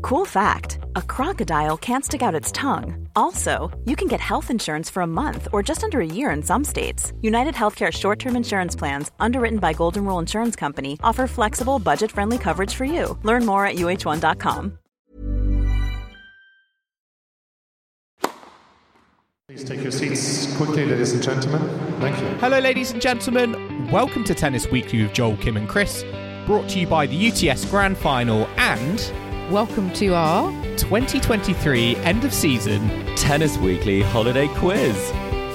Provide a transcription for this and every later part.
Cool fact, a crocodile can't stick out its tongue. Also, you can get health insurance for a month or just under a year in some states. United Healthcare short-term insurance plans, underwritten by Golden Rule Insurance Company, offer flexible, budget-friendly coverage for you. Learn more at uh1.com. Please take your seats quickly, ladies and gentlemen. Thank you. Hello, ladies and gentlemen. Welcome to Tennis Weekly with Joel, Kim and Chris, brought to you by the UTS Grand Final and... Welcome to our 2023 end of season Tennis Weekly holiday quiz.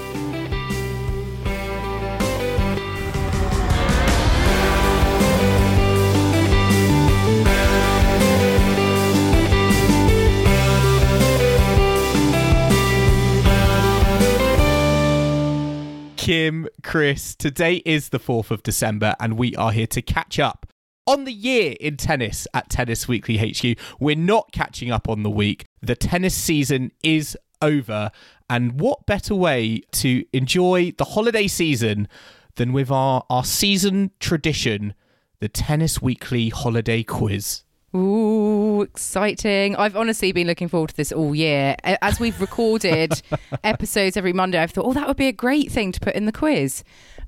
Kim, Chris, today is the 4th of December and we are here to catch up on the year in tennis at Tennis Weekly HQ. We're not catching up on the week. The tennis season is over. And what better way to enjoy the holiday season than with our season tradition, the Tennis Weekly holiday quiz. Ooh, exciting. I've honestly been looking forward to this all year. As we've recorded episodes every Monday, I've thought, that would be a great thing to put in the quiz.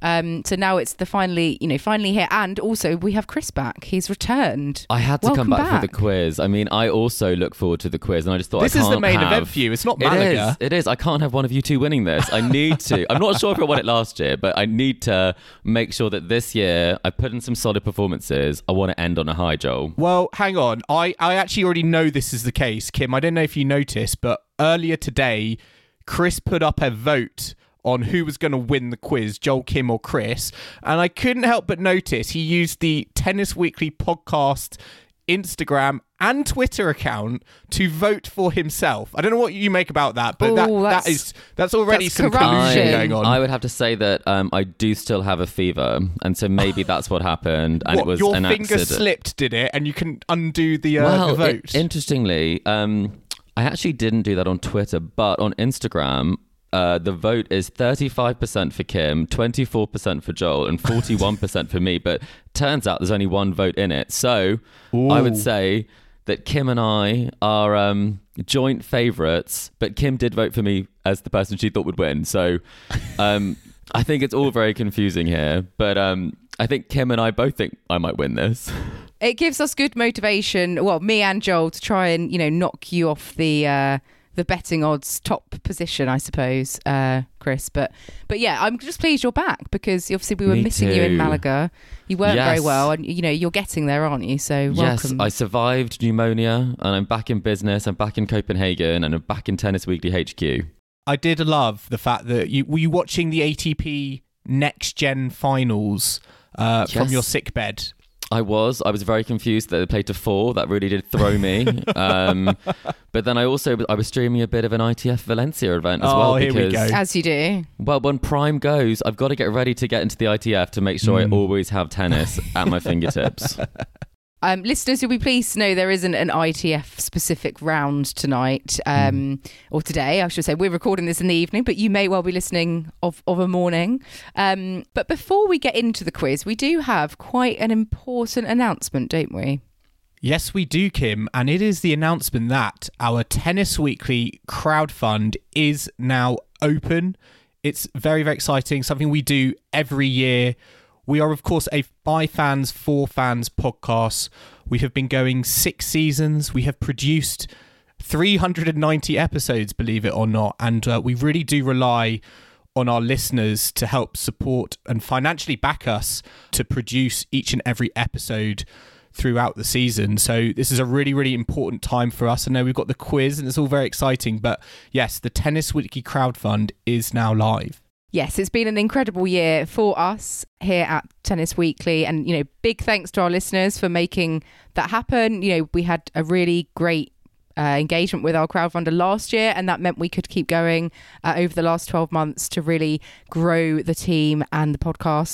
So now it's finally here. And also we have Chris back. He's returned. I had to Welcome come back for the quiz. I mean, I also look forward to the quiz and I just thought this is the main event for you. It's not Malaga. It is. I can't have one of you two winning this. I need to. I'm not sure if I won it last year, but I need to make sure that this year I put in some solid performances. I want to end on a high, Joel. Well, hang on. I actually already know this is the case, Kim. I don't know if you noticed, but earlier today, Chris put up a vote on who was going to win the quiz, Joel, Kim or Chris. And I couldn't help but notice he used the Tennis Weekly podcast Instagram and Twitter account to vote for himself. I don't know what you make about that, but that's already some collusion going on. I would have to say that I do still have a fever, and so maybe that's what happened. And it was your an finger accident. Slipped, did it? And you can undo the vote. Interestingly, I actually didn't do that on Twitter, but on Instagram. The vote is 35% for Kim, 24% for Joel, and 41% for me. But turns out there's only one vote in it. So I would say that Kim and I are joint favourites, but Kim did vote for me as the person she thought would win. So I think it's all very confusing here. But I think Kim and I both think I might win this. It gives us good motivation, well, me and Joel, to try and, knock you off the betting odds top position, I suppose, Chris. But yeah, I'm just pleased you're back because obviously we were missing you in Malaga. You weren't very well, and you're getting there, aren't you? So welcome. Yes, I survived pneumonia, and I'm back in business. I'm back in Copenhagen, and I'm back in Tennis Weekly HQ. I did love the fact that were you watching the ATP Next Gen finals from your sick bed? I was very confused that they played to 4. That really did throw me. But then I was streaming a bit of an ITF Valencia event as well. Here we go. As you do. Well, when Prime goes, I've got to get ready to get into the ITF to make sure I always have tennis at my fingertips. Listeners, you'll be pleased to know there isn't an ITF specific round tonight, or today, I should say. We're recording this in the evening, but you may well be listening of a morning. But before we get into the quiz, we do have quite an important announcement, don't we? Yes, we do, Kim. And it is the announcement that our Tennis Weekly crowdfund is now open. It's very, very exciting. Something we do every year. We are, of course, a by fans, for fans podcast. We have been going 6 seasons. We have produced 390 episodes, believe it or not. And we really do rely on our listeners to help support and financially back us to produce each and every episode throughout the season. So this is a really, really important time for us. I know we've got the quiz and it's all very exciting. But yes, the Tennis Weekly crowdfund is now live. Yes, it's been an incredible year for us here at Tennis Weekly. And, big thanks to our listeners for making that happen. We had a really great engagement with our crowdfunder last year, and that meant we could keep going over the last 12 months to really grow the team and the podcast.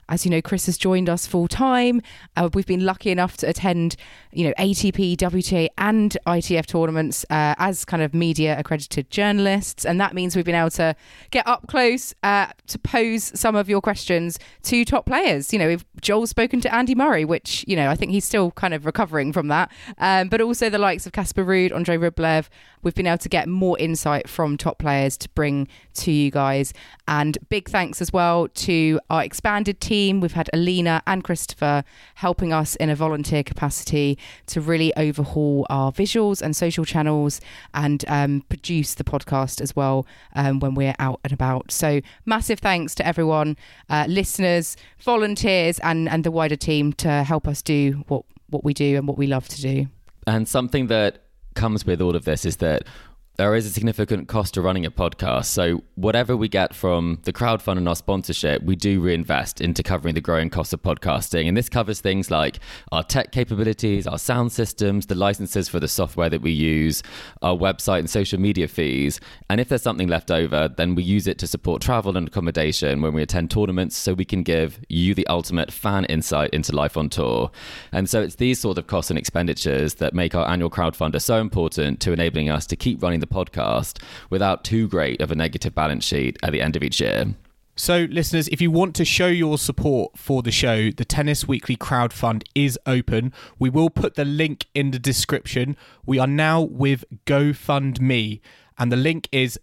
As you know, Chris has joined us full time. We've been lucky enough to attend, ATP, WTA and ITF tournaments as kind of media accredited journalists. And that means we've been able to get up close to pose some of your questions to top players. Joel's spoken to Andy Murray, which, I think he's still kind of recovering from that. But also the likes of Casper Ruud, Andrei Rublev. We've been able to get more insight from top players to bring to you guys. And big thanks as well to our expanded team. We've had Alina and Christopher helping us in a volunteer capacity to really overhaul our visuals and social channels and produce the podcast as well when we're out and about. So massive thanks to everyone, listeners, volunteers and the wider team to help us do what we do and what we love to do. And something that comes with all of this is that there is a significant cost to running a podcast. So whatever we get from the crowdfund and our sponsorship, we do reinvest into covering the growing cost of podcasting. And this covers things like our tech capabilities, our sound systems, the licenses for the software that we use, our website and social media fees. And if there's something left over, then we use it to support travel and accommodation when we attend tournaments, so we can give you the ultimate fan insight into life on tour. And so it's these sort of costs and expenditures that make our annual crowdfunder so important to enabling us to keep running the podcast without too great of a negative balance sheet at the end of each year. So, listeners, if you want to show your support for the show, the Tennis Weekly crowdfund is open. We will put the link in the description. We are now with GoFundMe, and the link is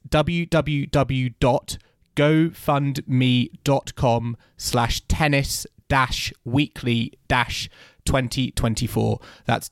www.gofundme.com/tennis-weekly-2024. That's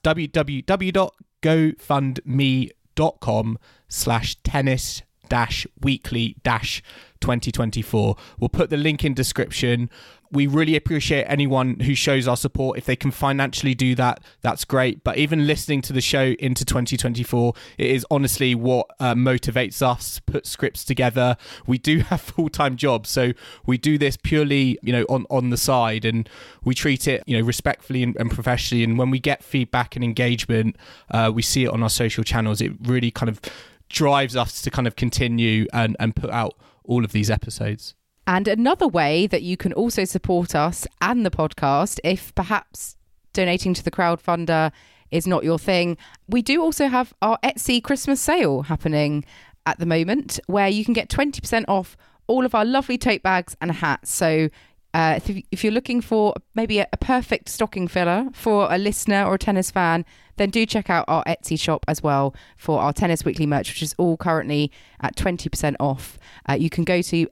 www.gofundme.com/tennis-weekly-2024. We'll put the link in description. We really appreciate anyone who shows our support. If they can financially do that, that's great. But even listening to the show into 2024, it is honestly what motivates us, put scripts together. We do have full-time jobs, so we do this purely, on the side, and we treat it, respectfully and professionally. And when we get feedback and engagement, we see it on our social channels. It really kind of drives us to kind of continue and put out all of these episodes. And another way that you can also support us and the podcast, if perhaps donating to the crowdfunder is not your thing, we do also have our Etsy Christmas sale happening at the moment, where you can get 20% off all of our lovely tote bags and hats. So if you're looking for maybe a perfect stocking filler for a listener or a tennis fan, then do check out our Etsy shop as well for our Tennis Weekly merch, which is all currently at 20% off. You can go to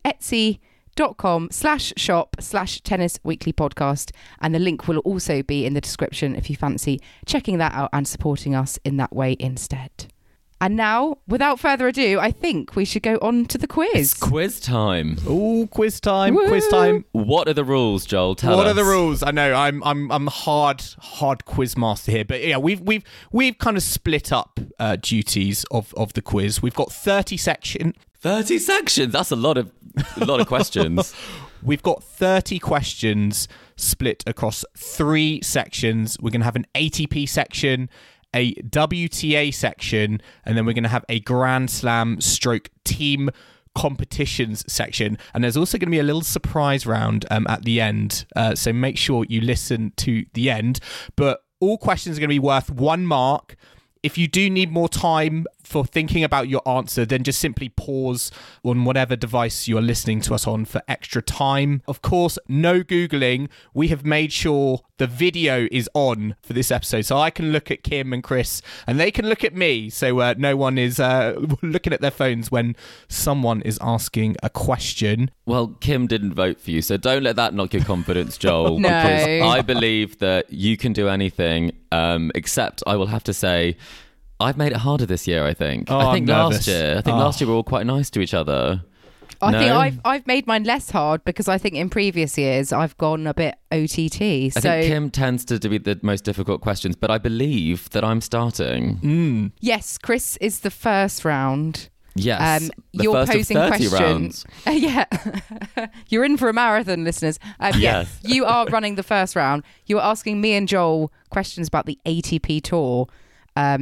etsy.com/shop/tennis weekly podcast, and the link will also be in the description if you fancy checking that out and supporting us in that way instead. And now, without further ado, I think we should go on to the quiz. It's quiz time. Oh, quiz time! Woo! Quiz time! What are the rules, Joel? Tell us. What are the rules? I know I'm hard quiz master here, but yeah, we've kind of split up duties of the quiz. We've got 30 sections. That's a lot of questions. We've got 30 questions split across 3 sections. We're going to have an ATP section, a WTA section, and then we're going to have a Grand Slam / team competitions section. And there's also going to be a little surprise round at the end. So make sure you listen to the end. But all questions are going to be worth 1 mark. If you do need more time for thinking about your answer, then just simply pause on whatever device you're listening to us on for extra time. Of course, no Googling. We have made sure the video is on for this episode, so I can look at Kim and Chris and they can look at me, so no one is looking at their phones when someone is asking a question. Well, Kim didn't vote for you, so don't let that knock your confidence, Joel. No. Because I believe that you can do anything, except I will have to say I've made it harder this year, I think. Oh, I think I'm last nervous. last year we were all quite nice to each other. I No? think I've made mine less hard because I think in previous years I've gone a bit OTT. I think Kim tends to be the most difficult questions, but I believe that I'm starting. Yes, Chris is the first round. Yes, the you're first posing of 30 questions. rounds. Yeah, you're in for a marathon, listeners. Yes. You are running the first round. You are asking me and Joel questions about the ATP Tour.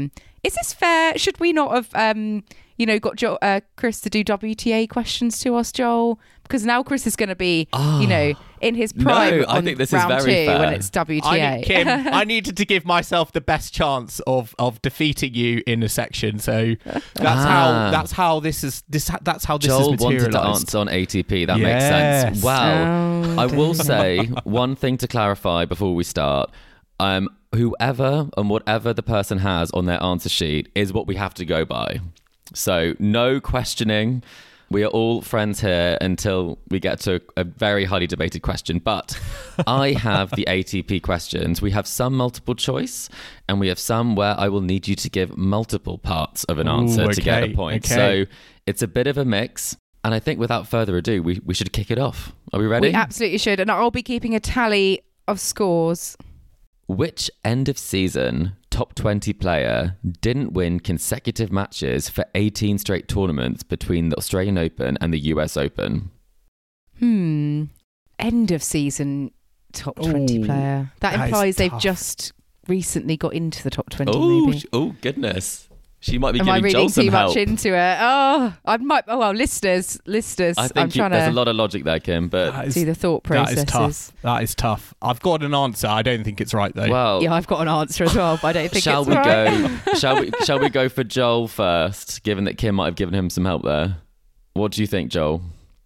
Is this fair? Should we not have, got Chris to do WTA questions to us, Joel? Because now Chris is going to be, in his prime. No, I on think this is round very 2 fair. when it's WTA. Kim, I needed to give myself the best chance of defeating you in a section. So that's how this is Joel wanted to materialised. answer on ATP. That Yes. makes sense. Well, I will Okay. say one thing to clarify before we start. Whoever and whatever the person has on their answer sheet is what we have to go by. So no questioning. We are all friends here until we get to a very highly debated question. But I have the ATP questions. We have some multiple choice, and we have some where I will need you to give multiple parts of an answer to get a point. Okay. So it's a bit of a mix. And I think without further ado, we should kick it off. Are we ready? We absolutely should. And I'll be keeping a tally of scores. Which end of season top 20 player didn't win consecutive matches for 18 straight tournaments between the Australian Open and the US Open? End of season top 20 Ooh, that that is implies they've tough. just recently got into the top 20, maybe. Oh, goodness. She might be Am I giving reading Joel some too help. much into it? Oh, I might. Oh, well, listeners. I I'm think trying there's a to lot of logic there, Kim, but That is- do the thought That processes. is tough. That is tough. I've got an answer. I don't think it's right though. well, Yeah, I've got an answer as well, but I don't think shall it's we right. go? Shall we go for Joel first, given that Kim might have given him some help there? What do you think, Joel?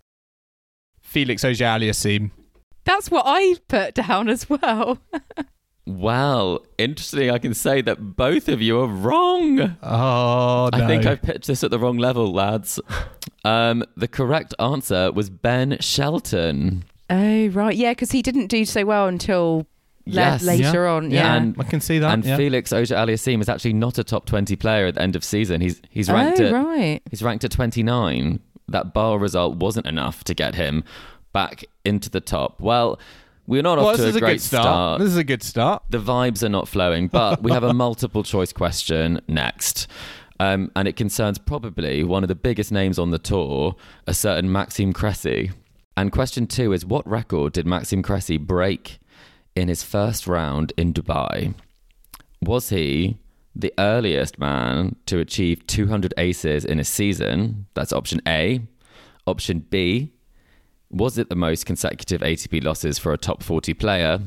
Felix Auger-Aliassime. That's what I put down as well. Well, interesting. I can say that both of you are wrong. Oh no! I think I've pitched this at the wrong level, lads. The correct answer was Ben Shelton. Oh, right. Yeah, because he didn't do so well until Yes. later on. Yeah. And- I can see that. And yeah. Felix Auger-Aliassime is actually not a top 20 player at the end of season. He's ranked right. He's ranked at 29. That bar result wasn't enough to get him back into the top. Well, we're not off this to is a a great good start. This is a good start. The vibes are not flowing, but we have a multiple choice question next. And it concerns probably one of the biggest names on the tour, a certain Maxime Cressy. And question 2 is, what record did Maxime Cressy break in his first round in Dubai? Was he the earliest man to achieve 200 aces in a season? That's option A. Option B, was it the most consecutive ATP losses for a top 40 player?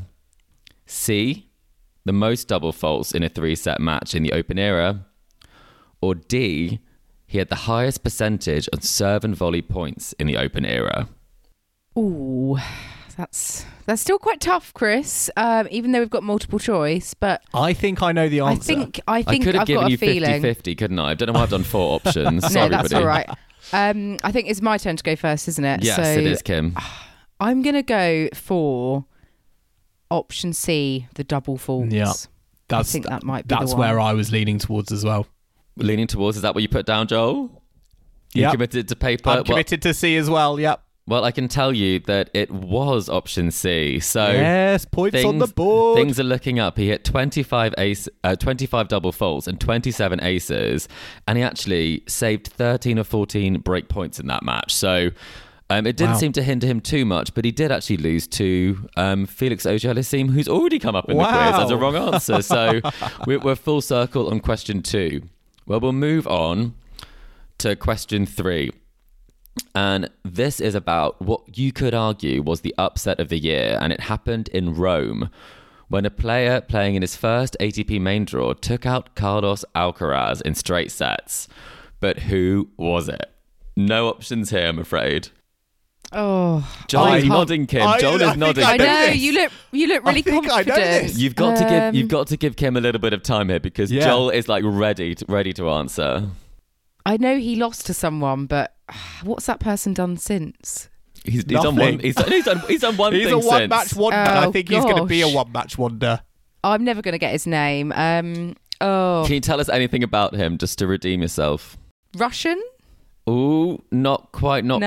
C, the most double faults in a 3-set match in the Open era? Or D, he had the highest percentage of serve and volley points in the Open era? Ooh, that's still quite tough, Chris. Even though we've got multiple choice, but I think I know the I answer. think I could have I've given got you a feeling. 50-50, couldn't I? I don't know why I've done 4 options. No, Sorry, that's buddy. all right. I think it's my turn to go first, isn't it? Yes, so it is, Kim. I'm going to go for option C, the double faults. Yeah. I think that might be That's the one. where I was leaning towards as well. Leaning towards, is that what you put down, Joel? You Yep. committed to paper? I'm committed to C as well. Yep. Well, I can tell you that it was option C. So Yes, points on the board. Things are looking up. He hit 25 double faults and 27 aces, and he actually saved 13 or 14 break points in that match. So it didn't Wow. seem to hinder him too much, but he did actually lose to Felix Auger-Aliassime, who's already come up in the quiz as a wrong answer. So we're full circle on question 2. Well, we'll move on to question 3. And this is about what you could argue was the upset of the year, and it happened in Rome when a player playing in his first ATP main draw took out Carlos Alcaraz in straight sets. But who was it? No options here, I'm afraid. Oh, Joel is I- nodding, Kim. I- Joel I is think nodding. I know know this. you look really I think I know confident. this. You've got to give Kim a little bit of time here because Yeah. Joel is like ready to answer. I know he lost to someone, but what's that person done since? He's done one. Nothing. He's done one He's thing a one-match since. wonder. I Oh, think he's going to be a gosh. one-match wonder. I'm never going to get his name. Can you tell us anything about him just to redeem yourself? Russian? Ooh, not quite. No.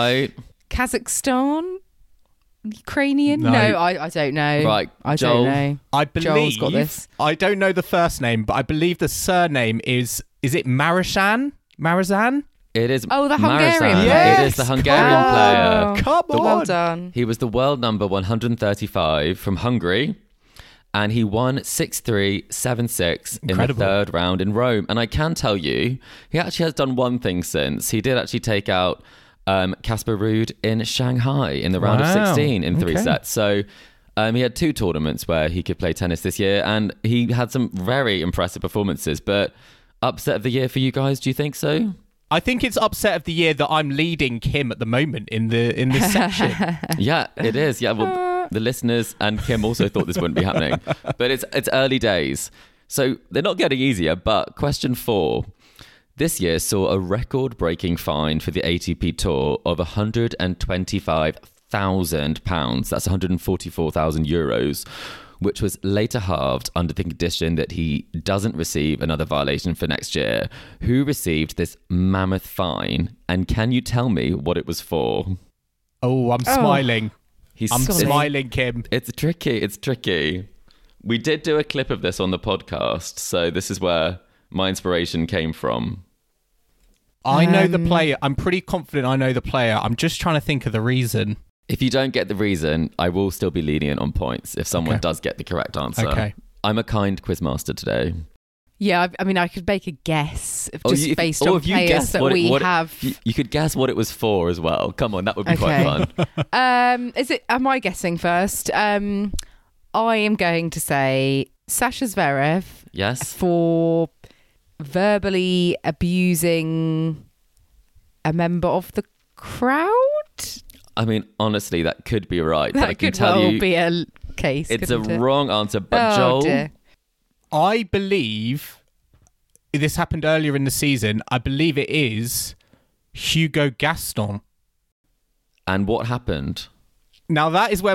Kazakhstan? Ukrainian? No. No, I don't know. Right, I Joel. don't know. I Joel's believe. got this. I don't know the first name, but I believe the surname is it Marizan? Marizan? It is. Oh, the Marizan. Hungarian player. It is the Hungarian Oh. player. Come on. Well done. He was the world number 135 from Hungary, And he won 6-3, 7-6 in the Incredible. third round in Rome. And I can tell you, he actually has done one thing since. He did actually take out Casper Ruud in Shanghai in the round of Wow. 16 in 3 Okay. sets. So he had 2 tournaments where he could play tennis this year, and he had some very impressive performances. But upset of the year for you guys, do you think so? I think it's upset of the year that I'm leading Kim at the moment in this section. Yeah, it is. Yeah, well, the listeners and Kim also thought this wouldn't be happening. But it's early days. So they're not getting easier. But question 4. This year saw a record-breaking fine for the ATP Tour of £125,000. That's 144,000 euros, which was later halved under the condition that he doesn't receive another violation for next year. Who received this mammoth fine? And can you tell me what it was for? Oh, I'm smiling. I'm Sorry. smiling, Kim. It's tricky. We did do a clip of this on the podcast, so this is where my inspiration came from. I know the player. I'm pretty confident I know the player. I'm just trying to think of the reason. If you don't get the reason, I will still be lenient on points if someone Okay. does get the correct answer. Okay. I'm a kind quizmaster today. Yeah, I mean, I could make a guess just if- based or on if you players guess that what it- we what it- have. You could guess what it was for as well. Come on, that would be quite Okay. fun. Am I guessing first? I am going to say Sasha Zverev Yes? for verbally abusing a member of the crowd. I mean, honestly, that could be right. But I That can could tell well you be a case. it's a couldn't it? wrong answer. But Oh, Joel, dear. I believe this happened earlier in the season. I believe it is Hugo Gaston. and what happened? Now that is where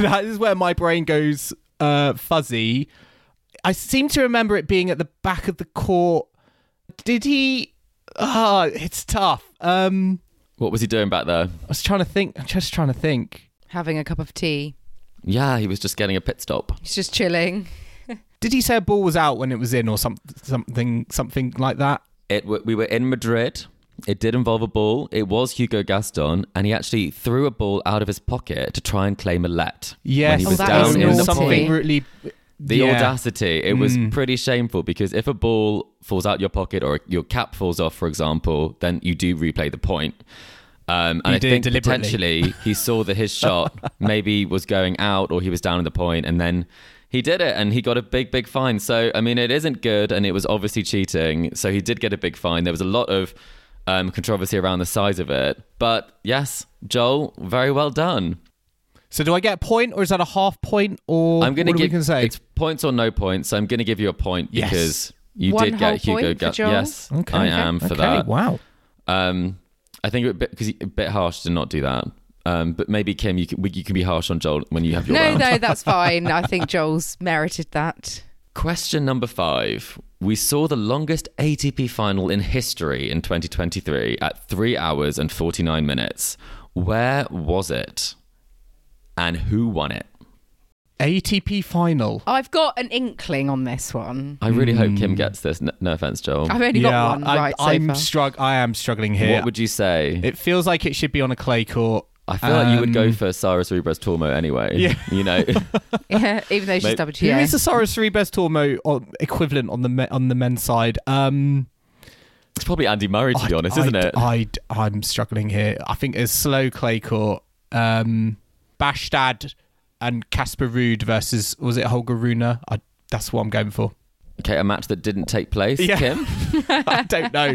my brain goes fuzzy. I seem to remember it being at the back of the court. Did he? It's tough. What was he doing back there? I was trying to think. I'm just trying to think. Having a cup of tea. Yeah, he was just getting a pit stop. He's just chilling. Did he say a ball was out when it was in, or something like that? We were in Madrid. It did involve a ball. It was Hugo Gaston, and he actually threw a ball out of his pocket to try and claim a let. Yes, when he was that down is in the naughty. something point. really. The yeah. audacity. It was pretty shameful because if a ball falls out your pocket or your cap falls off, for example, then you do replay the point. And I did think deliberately. potentially he saw that his shot maybe was going out or he was down in the point, and then he did it and he got a big fine. So, I mean, it isn't good and it was obviously cheating. So he did get a big fine. There was a lot of controversy around the size of it. But yes, Joel, very well done. So do I get a point, or is that a half point, or I'm going to what are we give gonna say? it's points or no points. So I'm going to give you a point Yes. because you One did whole get Hugo point for Gaston. Joel? Yes, Okay. I am for Okay, that. Wow. I think a bit harsh to not do that. But maybe Kim, you can be harsh on Joel when you have your round. No, that's fine. I think Joel's merited that. Question number 5. We saw the longest ATP final in history in 2023 at 3 hours and 49 minutes. Where was it? And who won it? ATP final. I've got an inkling on this one. I really hope Kim gets this. No offense, Joel. I've only got one right so far. I am struggling here. What would you say? It feels like it should be on a clay court. I feel like you would go for Sara Cerebros Tormo anyway. Yeah. You know. Yeah, even though she's Mate, Who WTA. is the Sara Cerebros Tormo equivalent on the men's side? It's probably Andy Murray, to be honest, isn't it? I'm struggling here. I think it's slow clay court. Bastad and Casper Ruud versus, was it Holger Rune? That's what I'm going for. Okay, a match that didn't take place. Yeah. Kim? I don't know.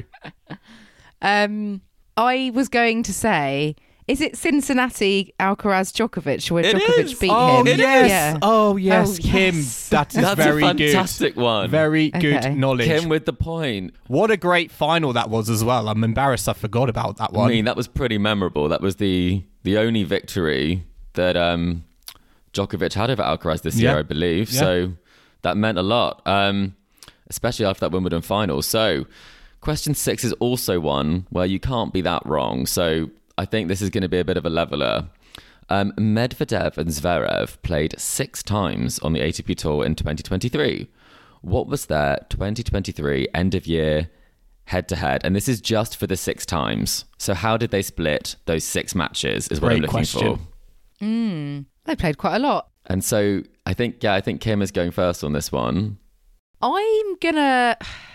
I was going to say, is it Cincinnati Alcaraz Djokovic where It Djokovic is. beat Oh, him? yes. Yeah. Oh, yes. Oh, Kim. yes. That is That's very a fantastic good. one. Very good Okay. knowledge. Kim with the point. What a great final that was as well. I'm embarrassed I forgot about that one. I mean, that was pretty memorable. That was the only victory that Djokovic had over Alcaraz this year, Yeah. I believe. Yeah. So that meant a lot, especially after that Wimbledon final. So question 6 is also one where you can't be that wrong. So I think this is going to be a bit of a leveler. Medvedev and Zverev played 6 times on the ATP Tour in 2023. What was their 2023 end of year head-to-head? And this is just for the 6 times. So how did they split those 6 matches is what I'm Great looking question. for. They played quite a lot. And so I think Kim is going first on this one. I'm gonna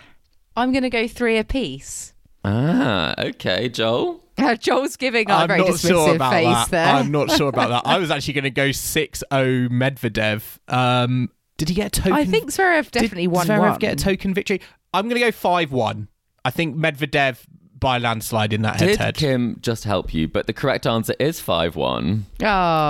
go 3 apiece. Okay, Joel. Joel's giving a I'm very not dismissive sure about face that. there. I'm not sure about that. I was actually going to go 6-0 Medvedev. Did he get a token? I think Zverev definitely won Did Zverev one. get a token victory? I'm going to go 5-1. I think Medvedev by a landslide in that Did head-to-head. Kim just help you? But the correct answer is 5-1. Oh.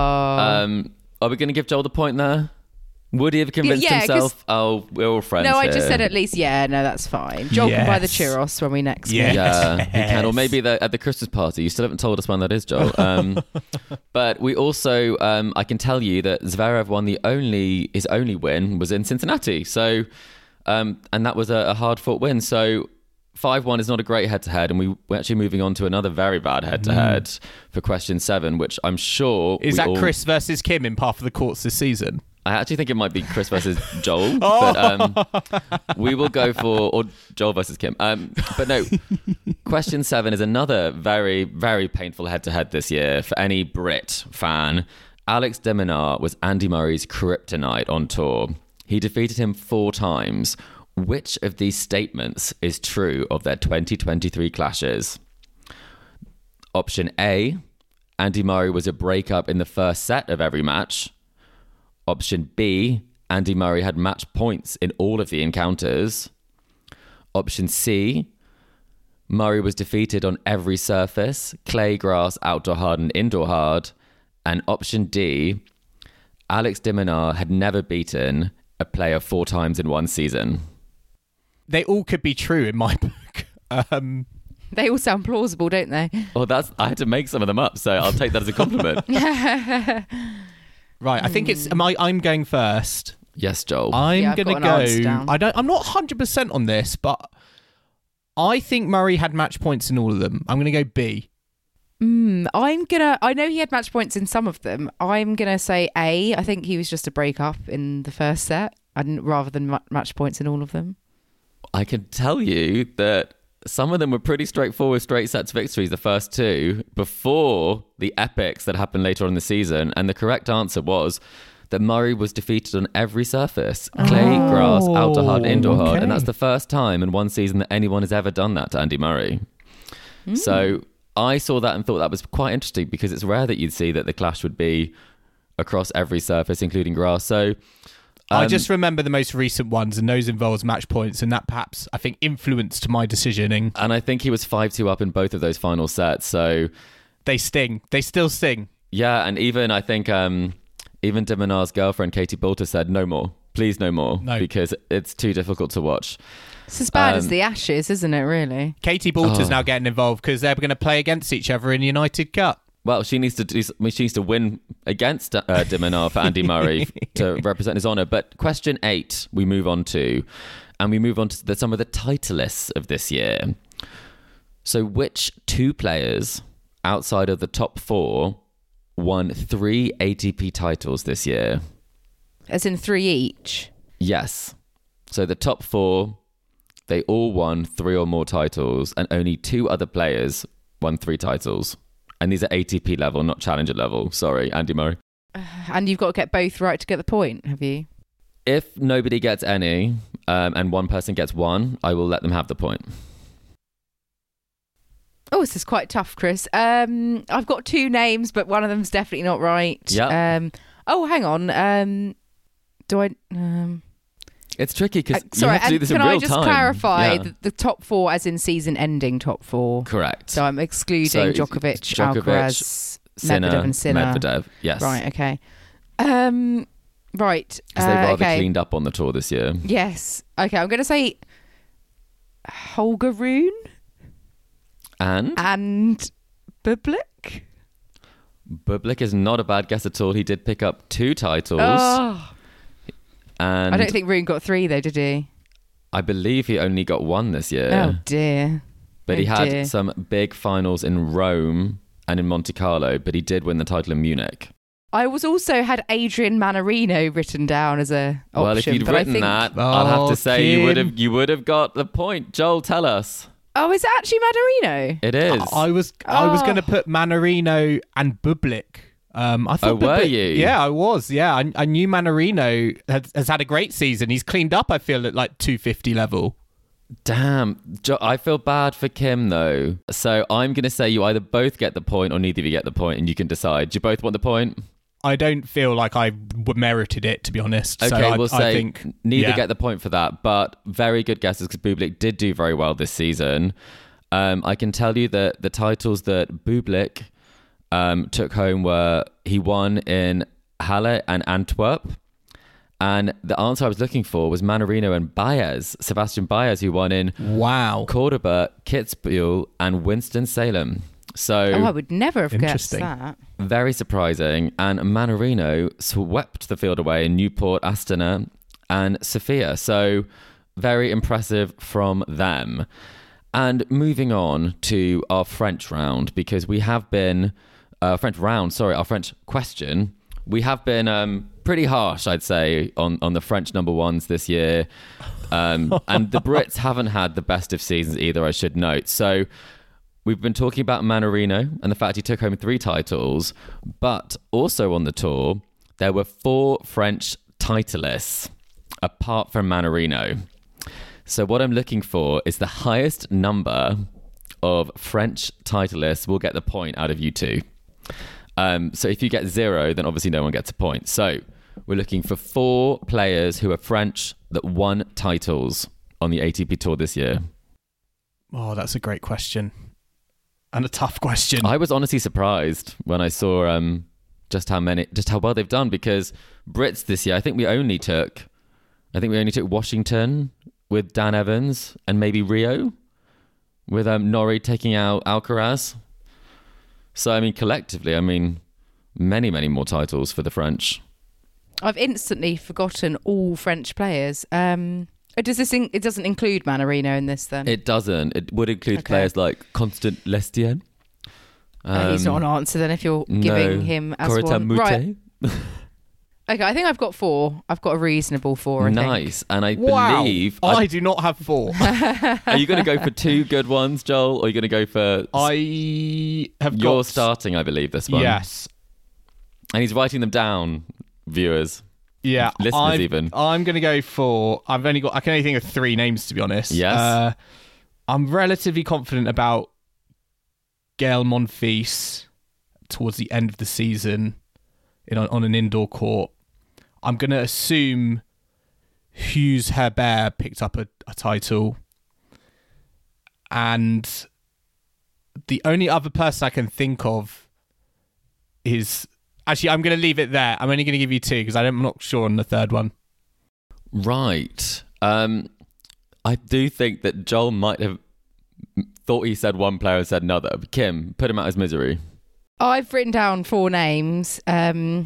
Are we going to give Joel the point there? Would he have convinced Yeah, himself? Oh, we're all friends. No, I here. just said at least, yeah, no, that's fine. Joel can buy the Yes. churros when we next Yeah. meet. Yeah, he can. Or maybe at the Christmas party. You still haven't told us when that is, Joel. But we also, I can tell you that Zverev won his only win was in Cincinnati. So, and that was a hard-fought win. So 5-1 is not a great head-to-head. And we're actually moving on to another very bad head-to-head for question 7, which I'm sure... Is that Chris versus Kim in Par for the Courts this season? I actually think it might be Chris versus Joel, but we will go or Joel versus Kim. But no, question 7 is another very, very painful head-to-head this year for any Brit fan. Alex de Minaur was Andy Murray's kryptonite on tour. He defeated him 4 times. Which of these statements is true of their 2023 clashes? Option A, Andy Murray was a breakup in the first set of every match. Option B, Andy Murray had match points in all of the encounters. Option C, Murray was defeated on every surface, clay, grass, outdoor hard and indoor hard. And option D, Alex de Minaur had never beaten a player 4 times in one season. They all could be true in my book. They all sound plausible, don't they? Well, I had to make some of them up, so I'll take that as a compliment. Right, I think it's... I'm going first. Yes, Joel. I'm I've going to got an answer go... down. I'm not 100% on this, but I think Murray had match points in all of them. I'm going to go B. I know he had match points in some of them. I'm gonna say A. I think he was just a break-up in the first set, rather than match points in all of them. I can tell you that some of them were pretty straightforward straight sets victories, the first 2, before the epics that happened later on in the season. And the correct answer was that Murray was defeated on every surface. Clay, grass, outdoor hard, indoor hard. okay. And that's the first time in one season that anyone has ever done that to Andy Murray. So I saw that and thought that was quite interesting because it's rare that you'd see that the clash would be across every surface, including grass. So I just remember the most recent ones, and those involves match points, and that perhaps, I think, influenced my decisioning. and I think he was 5-2 up in both of those final sets. So They sting. They still sting. yeah, and even I think even de Minaur's girlfriend Katie Boulter said no more. Please, no more, No. because it's too difficult to watch. It's as bad as the Ashes, isn't it? Really? Katie Boulter's now getting involved because they're going to play against each other in the United Cup. Well, she needs to win against de Minaur for Andy Murray to represent his honour. But question 8, we move on to some of the titleists of this year. So, which 2 players outside of the top 4 won 3 ATP titles this year? As in 3 each. Yes. So the top 4, they all won 3 or more titles, and only 2 other players won 3 titles. And these are ATP level, not Challenger level. Sorry, Andy Murray. And you've got to get both right to get the point, have you? If nobody gets any, and one person gets 1, I will let them have the point. Oh, this is quite tough, Chris. I've got 2 names, but one of them's definitely not right. Yeah. Oh, hang on. Do I... It's tricky because you sorry, have to do and this can in real I just time. clarify Yeah. the top 4 as in season-ending top 4? Correct. So I'm excluding So, Djokovic, Alcaraz, Sinner, Medvedev and Sinner. Medvedev, yes. Right, okay. Right. Because they've rather okay. cleaned up on the tour this year. Yes. Okay, I'm going to say Holger Rune and Bublik. Bublik is not a bad guess at all. He did pick up 2 titles. Oh, And I don't think Rune got 3 though, did he? I believe he only got 1 this year. Oh dear. But he had dear. some big finals in Rome and in Monte Carlo, but he did win the title in Munich. I was also had Adrian Mannarino written down as a option. Well, if you'd but I written think... that, I'll have to say Kim. you would have got the point. Joel, tell us. Oh, is it actually Mannarino? It is. I was going to put Mannarino and Bublik I thought were you? Yeah, I was. Yeah, I knew Manarino has had a great season. He's cleaned up, I feel, at like 250 level. Damn. I feel bad for Kim, though. So I'm going to say you either both get the point or neither of you get the point, and you can decide. Do you both want the point? I don't feel like I merited it, to be honest. Okay, so we'll say I think, neither get the point for that, but very good guesses because Bublik did do very well this season. I can tell you that the titles that Bublik took home were he won in Halle and Antwerp. And the answer I was looking for was Manarino and Baez, Sebastian Baez, who won in Cordoba, Kitzbühel, and Winston-Salem. So, I would never have guessed that. Very surprising. And Manarino swept the field away in Newport, Astana, and Sofia. So, very impressive from them. And moving on to our French round, because we have been... our French question. We have been pretty harsh, I'd say, on the French number ones this year. And the Brits haven't had the best of seasons either, I should note. So we've been talking about Manarino and the fact he took home 3 titles. But also on the tour, there were 4 French titleists apart from Manarino. So what I'm looking for is the highest number of French titleists will get the point out of you two. So if you get 0, then obviously no one gets a point. So we're looking for 4 players who are French that won titles on the ATP Tour this year. Oh, that's a great question. And a tough question. I was honestly surprised when I saw just how well they've done, because Brits this year, I think we only took Washington with Dan Evans and maybe Rio with Norrie taking out Alcaraz. So, I mean, collectively, many, many more titles for the French. I've instantly forgotten all French players. It doesn't include Manarino in this, then? It doesn't. It would include players like Constant Lestienne. He's not an answer, then, if you're giving him as one. Right. Okay, I think I've got 4. I've got a reasonable 4, I think. Nice. And I believe... I do not have 4. Are you going to go for 2 good ones, Joel? Or are you going to go for... You're starting, I believe, this one. Yes. And he's writing them down, viewers. Yeah. Listeners, even. I'm going to go for... I can only think of 3 names, to be honest. Yes. I'm relatively confident about Gael Monfils towards the end of the season on an indoor court. I'm going to assume Hugues Herbert picked up a title. And the only other person I can think of is... Actually, I'm going to leave it there. I'm only going to give you 2 because I'm not sure on the third one. Right. I do think that Joel might have thought he said one player and said another. But Kim, put him out of his misery. I've written down 4 names. Humbert.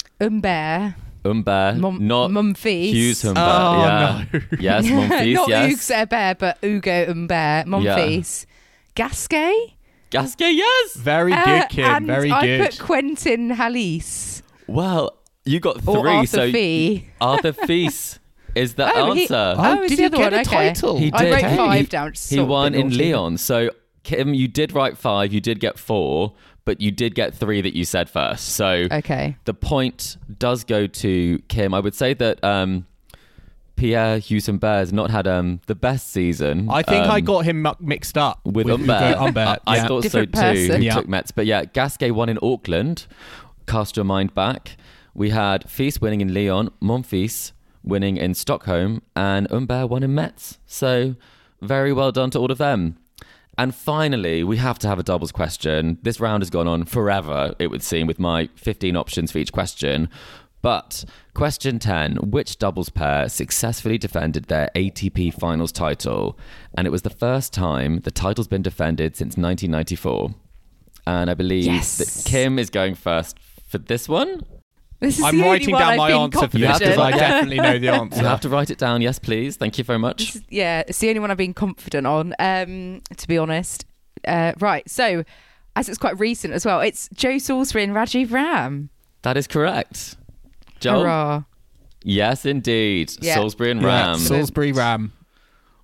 Not Monfils. Hugues Humbert. Oh, yeah. no. Yes, Monfils, not yes. Hugues Herbert, but Hugo Humbert. Monfils. Gasquet? Gasquet, yes. Very good, Kim. And Very good. I put Quentin Halys. Well, you got 3. Or Arthur so Fee. Arthur Fis is the answer. It's did the he other get one? a Okay. title? He I did. wrote Hey, 5 down. He won in Lyon. So, Kim, you did write 5. You did get 4. But you did get 3 that you said first. So the point does go to Kim. I would say that Pierre Hugues Humbert has not had the best season. I think I got him mixed up with Humbert. I thought Different so too. person. He took Metz. But yeah, Gasquet won in Auckland. Cast your mind back. We had Fils winning in Lyon, Monfils winning in Stockholm, and Humbert won in Metz. So very well done to all of them. And finally, we have to have a doubles question. This round has gone on forever, it would seem, with my 15 options for each question. But question 10, which doubles pair successfully defended their ATP Finals title? And it was the first time the title's been defended since 1994. And I believe that Kim is going first for this one. This is I'm writing down my answer for this because I definitely know the answer. You have to write it down. Yes, please. Thank you very much. It's the only one I've been confident on, to be honest. Right, so as it's quite recent as well, it's Joe Salisbury and Rajiv Ram. That is correct. Joel? Hurrah. Yes, indeed. Yeah. Salisbury and Ram. Salisbury Ram.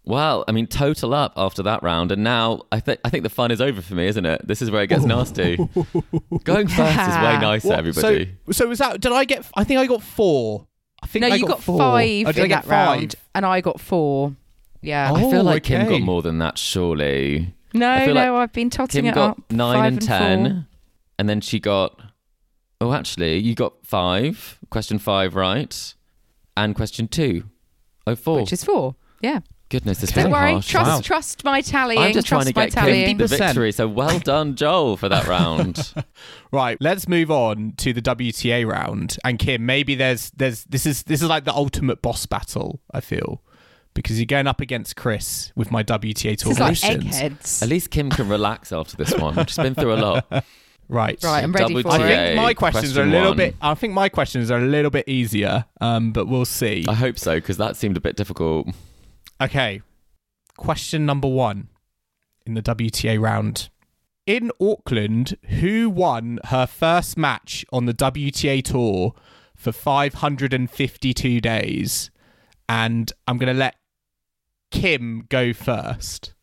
Well, I mean, total up after that round, and now I think the fun is over for me, isn't it? This is where it gets nasty. Going first is way nicer, everybody. So was that? Did I get? I think I got 4. I think No, I you got four. 5 Oh, did I in get that 5? round, and I got 4. Yeah. I feel like Kim okay. got more than that, surely. I No, feel like I've been totting Kim it got up. 9 5 and 10, 4. and then she got. Oh, actually, you got 5. Question 5 right, and question 2. Oh, 4. Which is 4. Yeah. Goodness, this Don't was worry. harsh. Trust my tallying. I'm just trying to trust get my Kim tallying. the 50%. victory. So well done, Joel, for that round. Right, let's move on to the WTA round. And Kim, maybe this is like the ultimate boss battle, I feel. Because you're going up against Chris with my WTA Tour This is like questions. eggheads. At least Kim can relax after this one. She's been through a lot. Right. Right, I'm ready for WTA, I it. think my questions are a little one. bit. I think my questions are a little bit easier, but we'll see. I hope so, because that seemed a bit difficult. Okay. Question number 1 in the WTA round. In Auckland, who won her first match on the WTA Tour for 552 days? And I'm going to let Kim go first.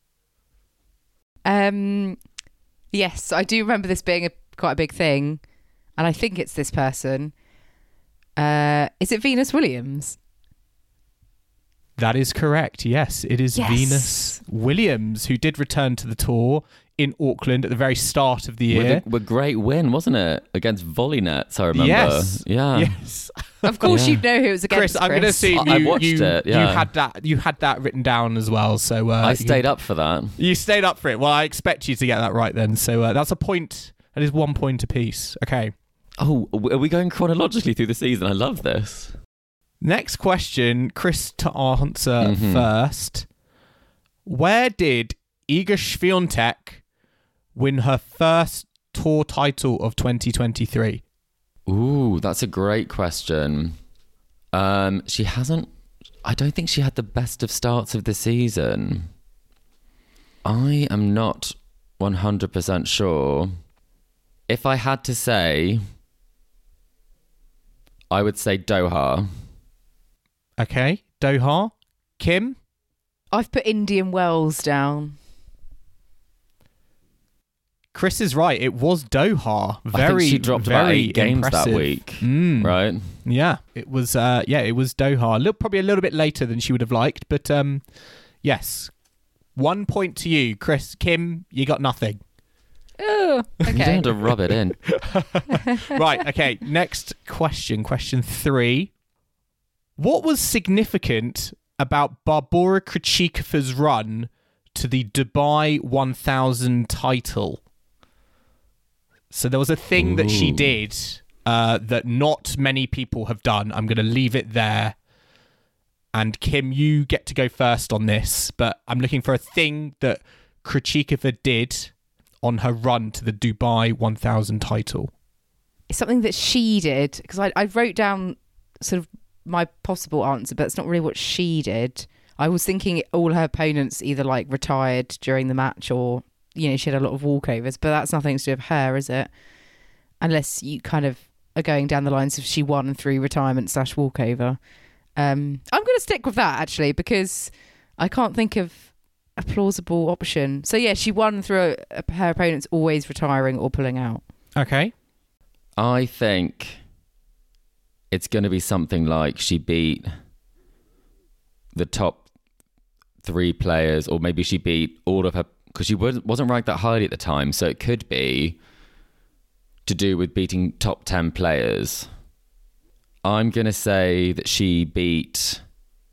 Yes, I do remember this being quite a big thing, and I think it's this person. Is it Venus Williams? That is correct. Yes, it is Yes. Venus Williams, who did return to the tour in Auckland at the very start of the year. With a great win, wasn't it? Against Volley Nets, I remember. Yes. Yeah. Yes. Of course, Yeah. you'd know who it was against. Chris, I'm going to assume I you, watched you, it, yeah. you had that written down as well. So I stayed up for that. You stayed up for it. Well, I expect you to get that right then. So that's a point. That is 1 point apiece. Okay. Oh, are we going chronologically through the season? I love this. Next question, Chris to answer first. Where did Iga Swiatek win her first tour title of 2023? Ooh, that's a great question. She hasn't. I don't think she had the best of starts of the season. I am not 100% sure. If I had to say, I would say Doha. Okay, Doha. Kim? I've put Indian Wells down. Chris is right. It was Doha. I think she dropped about 8 games impressive. that week, Mm. right? Yeah, it was. It was Doha. Probably a little bit later than she would have liked, but yes. 1 point to you, Chris. Kim, you got nothing. Oh, You don't okay. have to rub it in. Right. Okay. Next question. Question 3. What was significant about Barbora Krejcikova's run to the Dubai 1000 title? So there was a thing that she Ooh. did that not many people have done. I'm going to leave it there. And Kim, you get to go first on this, but I'm looking for a thing that Krejcikova did on her run to the Dubai 1000 title. It's something that she did, because I wrote down sort of my possible answer, but it's not really what she did. I was thinking all her opponents either like retired during the match or, you know, she had a lot of walkovers, but that's nothing to do with her, is it? Unless you kind of are going down the lines of she won through retirement / walkover. I'm going to stick with that, actually, because I can't think of a plausible option. So, yeah, she won through her opponents always retiring or pulling out. Okay. I think it's going to be something like she beat the top 3 players, or maybe she beat all of her, because she wasn't ranked that highly at the time, so it could be to do with beating top 10 players. I'm going to say that she beat,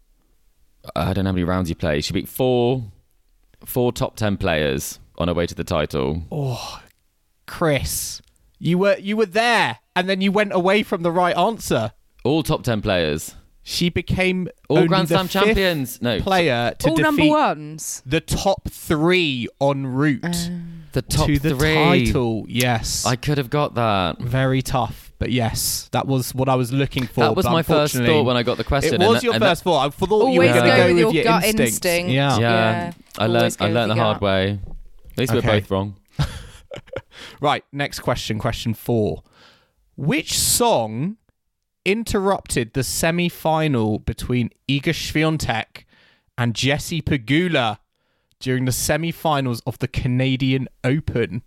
I don't know how many rounds you play, she beat four top 10 players on her way to the title. Oh, Chris, you were there, and then you went away from the right answer. All top 10 players. She became All only Grand the Slam fifth champions. No. player to all number defeat ones. the top 3 en route The top to the 3. title. Yes, I could have got that. very tough, but yes, that was what I was looking for. That was but my first unfortunately, thought when I got the question. It was and your and first thought. I thought you were Always going to go go with with your your gut instincts. instinct. Yeah. Yeah, I Always learned go with the your hard gut. way. At least we're Okay. both wrong. Right, next question. Question 4. Which song interrupted the semi-final between Iga Swiatek and Jesse Pegula during the semi-finals of the Canadian Open?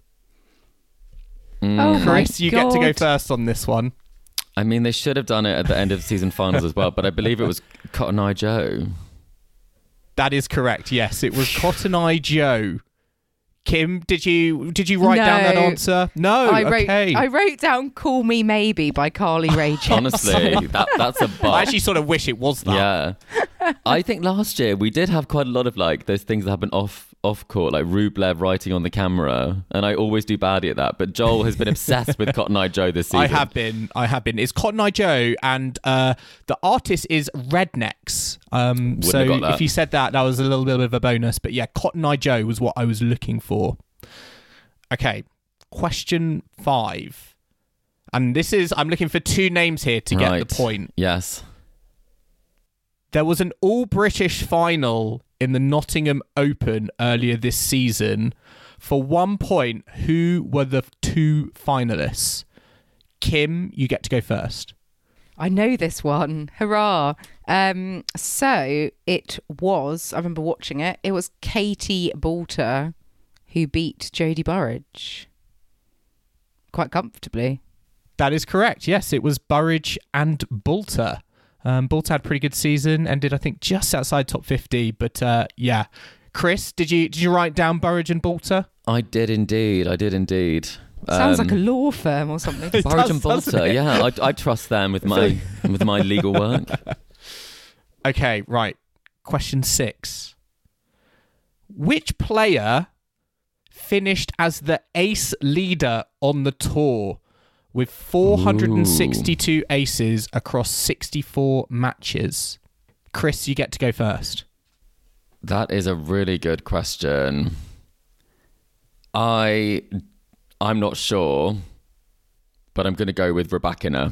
Oh Chris, my you get to go God. first on this one. I mean, they should have done it at the end of season finals as well, but I believe it was Cotton Eye Joe. That is correct. Yes, it was Cotton Eye Joe. Kim, did you write down that No. answer? No. I wrote down "Call Me Maybe" by Carly Rae Jepsen. Honestly, that's a bop. I actually sort of wish it was that. Yeah. I think last year we did have quite a lot of like those things that happen off court, like Rublev writing on the camera, and I always do badly at that. But Joel has been obsessed with Cotton Eye Joe this season. I have been. It's Cotton Eye Joe, and the artist is Rednecks. So have got that. if you said that was a little bit of a bonus. But yeah, Cotton Eye Joe was what I was looking for. Okay, question 5. And this is, I'm looking for 2 names here to get the point. Yes. There was an all-British final in the Nottingham Open earlier this season. For 1 point, who were the 2 finalists? Kim, you get to go first. I know this one. Hurrah. So it was, I remember watching it, it was Katie Boulter who beat Jodie Burrage quite comfortably. That is correct. Yes, it was Burrage and Boulter. Boulter had a pretty good season, ended, I think, just outside top 50. But yeah. Chris, did you write down Burrage and Boulter? I did indeed. Sounds like a law firm or something. It Burrage does, and doesn't Bolter, it? yeah. I trust them with my legal work. Okay, right. Question 6. Which player finished as the ace leader on the tour with 462 aces across 64 matches? Chris, you get to go first. That is a really good question. I'm not sure, but I'm going to go with Rybakina.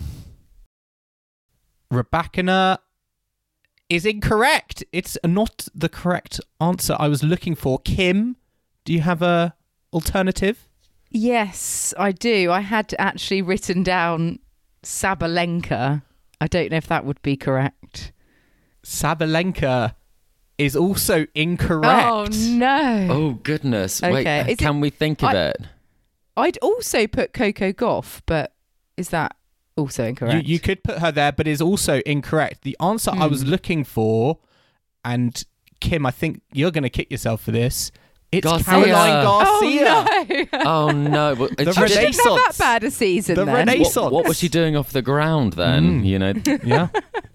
Rybakina is incorrect. It's not the correct answer I was looking for. Kim, do you have a alternative? Yes, I do. I had actually written down Sabalenka. I don't know if that would be correct. Sabalenka is also incorrect. Oh, no. Oh, goodness. Okay. Wait, can we think of it? I'd also put Coco Gauff, but is that also incorrect? You could put her there, but is also incorrect. The answer I was looking for, and Kim, I think you're going to kick yourself for this. It's Garcia. Caroline Garcia. Oh, no. Oh, no. Well, The she did- She didn't have that Renaissance. bad a season The then. Renaissance. what was she doing off the ground then? You know, Yeah.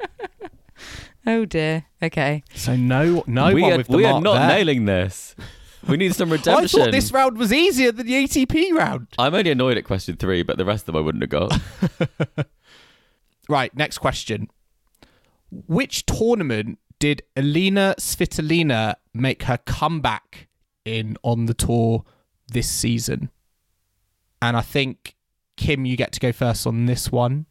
Oh, dear. Okay. So no we one are, with the we mark are not there. nailing this. We need some I redemption. thought this round was easier than the ATP round. I'm only annoyed at question 3, but the rest of them I wouldn't have got. Right, next question. Which tournament did Elina Svitolina make her comeback in on the tour this season? And I think, Kim, you get to go first on this one.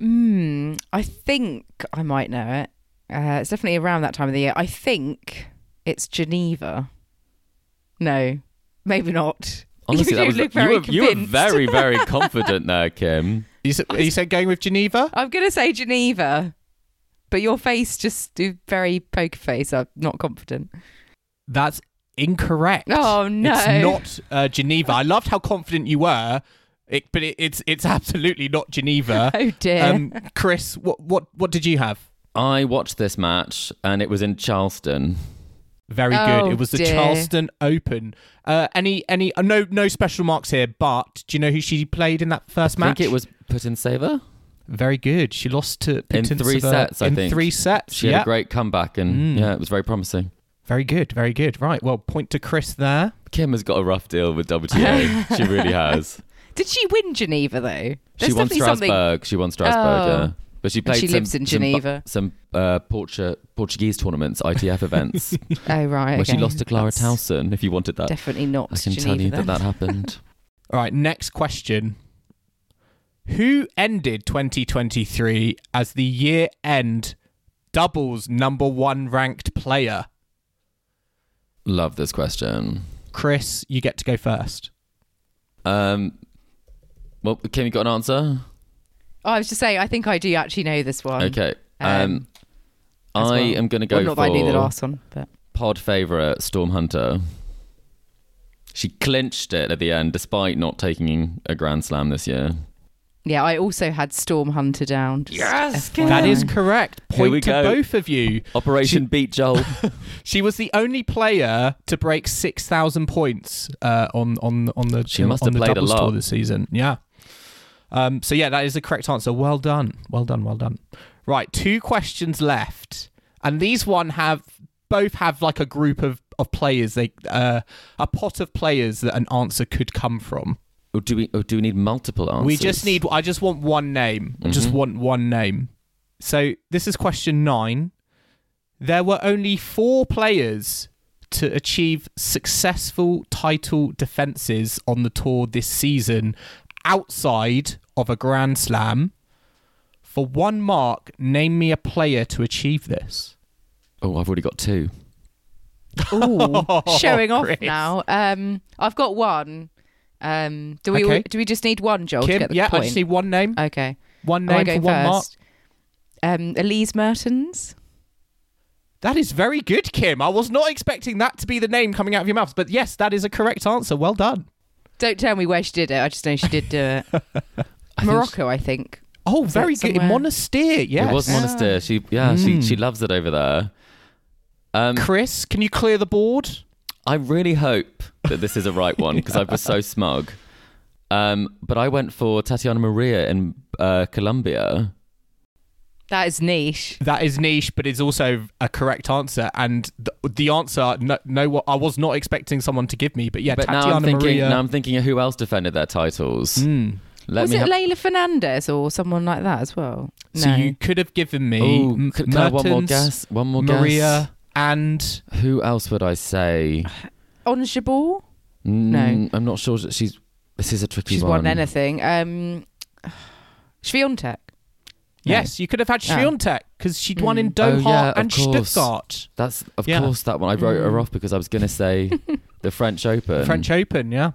I think I might know it. It's definitely around that time of the year. I think it's Geneva. No, maybe not. Honestly, you look very you were convinced. very, very confident there, Kim. You said going with Geneva? I'm going to say Geneva, but your face just do very poker face. I'm not confident. That's incorrect. Oh, no. It's not Geneva. I loved how confident you were, but it's absolutely not Geneva. Oh, dear. Chris, what did you have? I watched this match and it was in Charleston. Very Oh, good. It was the dear. Charleston Open. Any no special marks here, but do you know who she played in that first I match? think it was Putin Saver very good. She lost to in Putintseva 3 sets, I in think. 3 sets. She had a great comeback and yeah, it was very promising. Very good, very good. Right, well, point to Chris there. Kim has got a rough deal with WTA. She really has. Did she win Geneva, though? She won definitely Strasbourg. She won Strasbourg, Oh. yeah. But she played she lives in Geneva. some Portuguese tournaments, ITF events, Oh, right. where she okay. lost to Clara That's Towson. If you wanted that, Definitely not I can Geneva, tell you then. that happened. All right, next question. Who ended 2023 as the year-end doubles number 1 ranked player? Love this question. Chris, you get to go first. Well, Kim, you got an answer? Oh, I was just saying, I think I do actually know this one. Okay. as I well. am going to go Well, not that I knew the for last one, but pod favourite Storm Hunter. She clinched it at the end despite not taking a Grand Slam this year. yeah, I also had Storm Hunter down. Just Yes, FYI. That is correct. Here we Point to go. both of you. Operation Beat Joel. She was the only player to break 6,000 points on the She must on have the played a doubles lot. tour this season. Yeah. So yeah, that is the correct answer. Well done. Well done. Well done. Right, 2 questions left, and these both have like a group of players. They a pot of players that an answer could come from. Or do we need multiple answers? I just want one name. I just want one name. So this is question 9. There were only 4 players to achieve successful title defenses on the tour this season outside of a Grand Slam. For 1 mark, name me a player to achieve this. Oh, I've already got 2. Ooh, showing off Chris. now. I've got one. Do we Okay. do we just need one, Joel, to Kim, get the yeah, point? I just need one name. Okay. One Am I name going for 1 mark. first? Elise Mertens. That is very good, Kim. I was not expecting that to be the name coming out of your mouth. But yes, that is a correct answer. Well done. Don't tell me where she did it. I just know she did do it. Morocco, I think. Oh, Is very that good. somewhere? Monastir, yes. It was Monastir. She loves it over there. Chris, can you clear the board? I really hope that this is a right one because I was so smug. But I went for Tatiana Maria in Colombia. That is niche. That is niche, but it's also a correct answer. And the answer, no, I was not expecting someone to give me. But yeah, But Tatiana Maria. now I'm thinking of who else defended their titles. Was it Leila Fernandez or someone like that as well? So No. you could have given me Oh, can I have one more Mertens, guess? One more Maria, guess. and Who else would I say? On Jabal? No. I'm not sure. This is a tricky She's one. won anything. Swiatek. No. yes, you could have had Swiatek because she'd won in Oh, Doha yeah, of and course. Stuttgart. That's of Yeah. course that one. I wrote her off because I was going to say the French Open. French Open, yeah.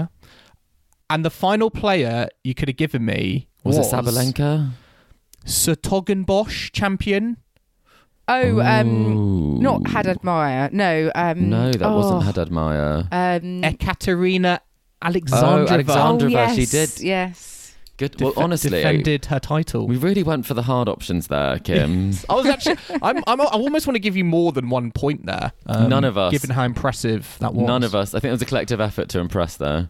And the final player you could have given me was it Sabalenka? Sertogenbosch champion. Oh, Ooh. not Haddad Meyer. No. No, that wasn't Haddad Meyer. Ekaterina Alexandrova. Alexandrova. yes, She did. Yes. Good. Well, honestly, defended her title. we really went for the hard options there, Kim. I was actually, I almost want to give you more than 1 point there. None of us. Given how impressive that was. None of us. I think it was a collective effort to impress there.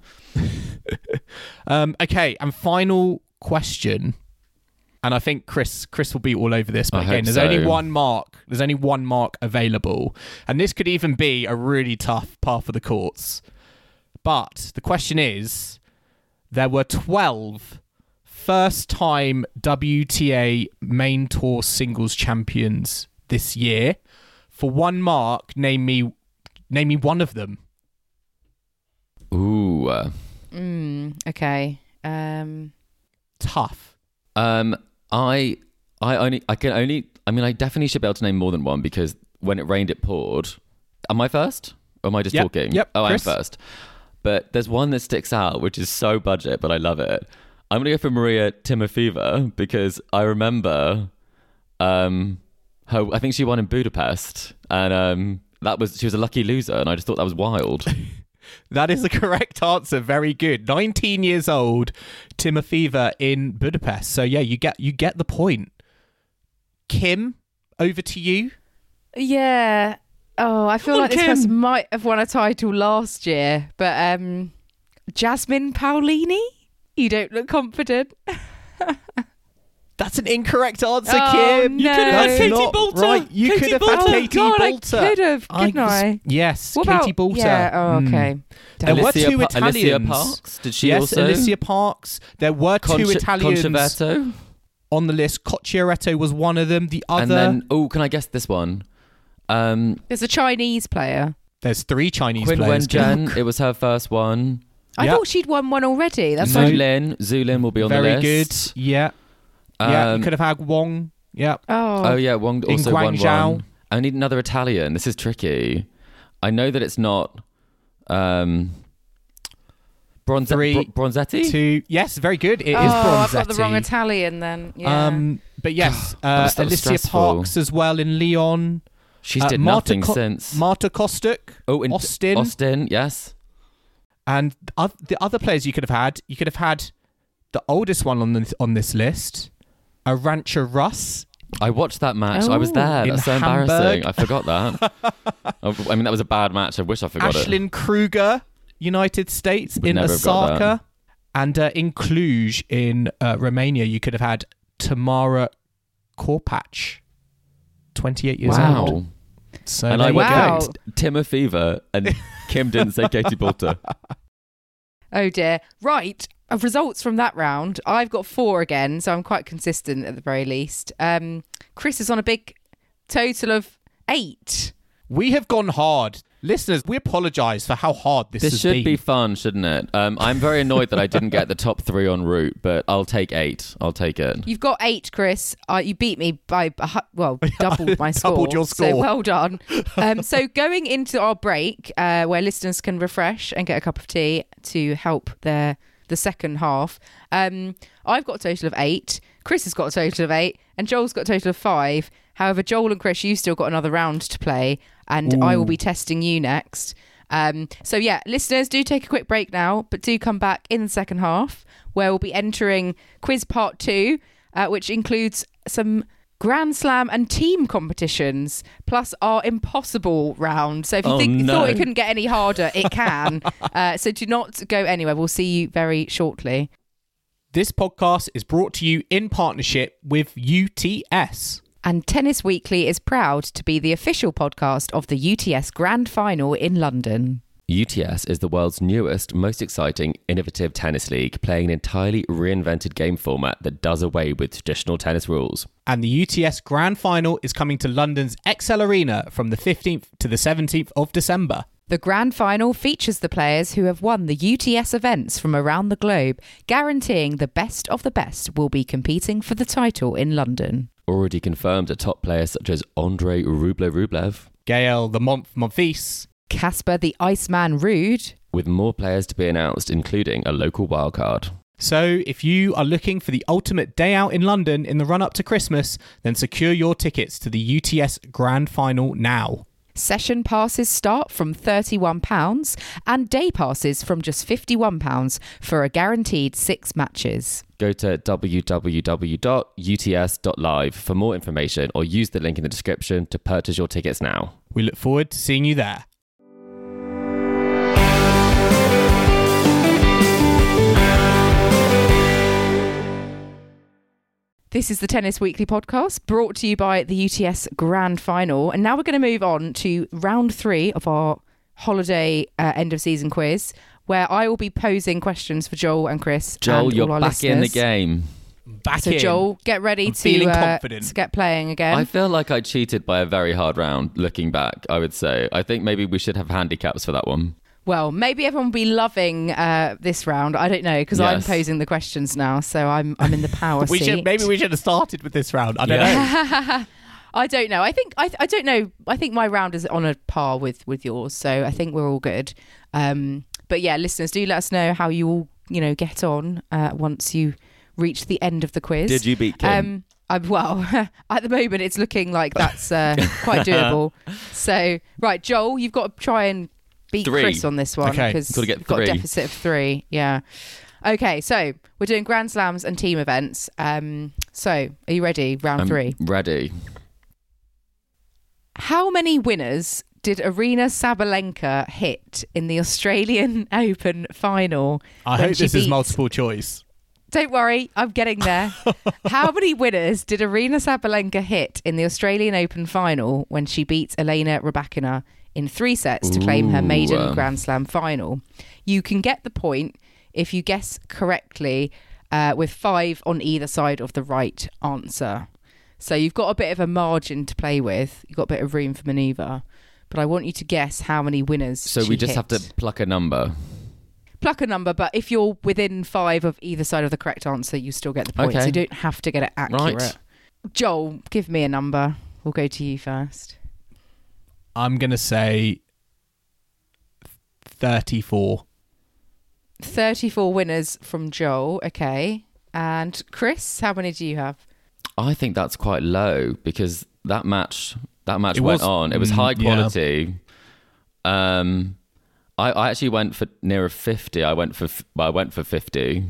Okay, and final question. And I think Chris will be all over this. But I again, hope there's so. only 1 mark. There's only 1 mark available. And this could even be a really tough path for the courts. But the question is, there were 12 first-time WTA main tour singles champions this year. For 1 mark, name me one of them. Ooh. Okay. Tough. I definitely should be able to name more than one because when it rained, it poured. Am I first? Or am I just Yep, talking? yep, Oh, Chris. I'm first. But there's one that sticks out, which is so budget, but I love it. I'm going to go for Maria Timofeeva because I remember I think she won in Budapest and she was a lucky loser and I just thought that was wild. That is the correct answer. Very good. 19 years old, Timofeeva in Budapest. So yeah, you get the point. Kim, over to you. Yeah. Oh, I feel Come on, like this Kim. person might have won a title last year, but Jasmine Paolini? You don't look confident. That's an incorrect answer, Oh, Kim. no. You could have had That's Katie not Boulter. Right. You Katie could have Boulter. had Katie God, Boulter. I could have, couldn't I? Yes, What Katie about, Boulter. Yeah, oh, okay. There were Alicia 2 Italians. Alicia Parks? Did she yes, also? Alicia Parks. There were 2 Italians Concerto? on the list. Cocciaretto was one of them. The other, And then, can I guess this one? There's a Chinese player. there's 3 Chinese Quinn players. Wen-jen, it was her first one. I Yep. thought she'd won one already. That's No. why. Zulin will be on Very the good. list. Yeah. You could have had Wong. Yeah. Oh, Oh yeah, Wong also won Guangzhou. one. I need another Italian. This is tricky. I know that it's not Bronzetti. 2. Yes, very good. It is I've Bronzetti. got the wrong Italian then. Yeah. But yes, that was Alicia stressful. Parks as well in Leon. She's did nothing since. Marta Kostuk. In Austin, yes. And the other players you could have had the oldest one on this list, Arantxa Rus. I watched that match. I was there. In That's so Hamburg. embarrassing. I forgot that. I mean, that was a bad match. I wish I forgot it. Ashlyn Kruger, United States, Would in never have got Osaka. that. And in Cluj, in Romania, you could have had Tamara Korpach, 28 years Wow. old. So And there I you went Wow. go. for Timo Fever, and Kim didn't say Katie Porter. Oh dear. Right. Results from that round. I've got 4 again, so I'm quite consistent at the very least. Chris is on a big total of 8. We have gone hard. Listeners, we apologise for how hard this This has should been. be fun, shouldn't it? I'm very annoyed that I didn't get the top 3 en route, but I'll take 8. I'll take it. You've got 8, Chris. You beat me by, doubled my score. Doubled your score. So well done. So going into our break, where listeners can refresh and get a cup of tea to help the second half, I've got a total of 8. Chris has got a total of 8. And Joel's got a total of 5. However, Joel and Chris, you've still got another round to play. And I will be testing you next. So yeah, listeners, do take a quick break now, but do come back in the second half, where we'll be entering quiz part 2, which includes some Grand Slam and team competitions, plus our impossible round. So if you thought it couldn't get any harder, it can. So do not go anywhere. We'll see you very shortly. This podcast is brought to you in partnership with UTS. And Tennis Weekly is proud to be the official podcast of the UTS Grand Final in London. UTS is the world's newest, most exciting, innovative tennis league, playing an entirely reinvented game format that does away with traditional tennis rules. And the UTS Grand Final is coming to London's XL Arena from the 15th to the 17th of December. The Grand Final features the players who have won the UTS events from around the globe, guaranteeing the best of the best will be competing for the title in London. Already confirmed are top players such as Andrei Rublev, Gael the Monfils, Casper the Iceman Ruud, with more players to be announced, including a local wildcard. So if you are looking for the ultimate day out in London in the run-up to Christmas, then secure your tickets to the UTS Grand Final now. Session passes start from £31 and day passes from just £51 for a guaranteed 6 matches. Go to www.uts.live for more information or use the link in the description to purchase your tickets now. We look forward to seeing you there. This is the Tennis Weekly podcast brought to you by the UTS Grand Final. And now we're going to move on to round 3 of our holiday end of season quiz, where I will be posing questions for Joel and Chris. Joel, and you're all our back in the listeners. game. Back So in. Joel, get ready feeling confident. to get playing again. I feel like I cheated by a very hard round, looking back, I would say. I think maybe we should have handicaps for that one. Well, maybe everyone will be loving this round. I don't know, because I'm Yes. posing the questions now, so I'm in the power seat. Maybe we should have started with this round. I don't know. I don't know. I don't know. I think my round is on a par with yours, so I think we're all good. But yeah, listeners, do let us know how you all get on once you reach the end of the quiz. Did you beat Kim? Well, at the moment, it's looking like that's quite doable. So, right, Joel, you've got to try and beat 3. Chris on this one Okay. because Gotta get you've got a 3. deficit of 3. Yeah. Okay, so we're doing Grand Slams and team events. So, are you ready? Round 3. Ready. How many winners did Arina Sabalenka hit in the Australian Open final? I when hope she this is beat- multiple choice. Don't worry, I'm getting there. How many winners did Arina Sabalenka hit in the Australian Open final when she beat Elena Rybakina in 3 sets to claim her maiden Grand Slam final? You can get the point if you guess correctly with 5 on either side of the right answer. So you've got a bit of a margin to play with. You've got a bit of room for manoeuvre. But I want you to guess how many winners So she we just hit. have to pluck a number. Pluck a number, but if you're within 5 of either side of the correct answer, you still get the point. Okay. So you don't have to get it accurate. Right. Joel, give me a number. We'll go to you first. I'm going to say 34. 34 winners from Joel. Okay. And Chris, how many do you have? I think that's quite low because that match It went was- on. It was high yeah. quality. I actually went for nearer 50. I went for 50.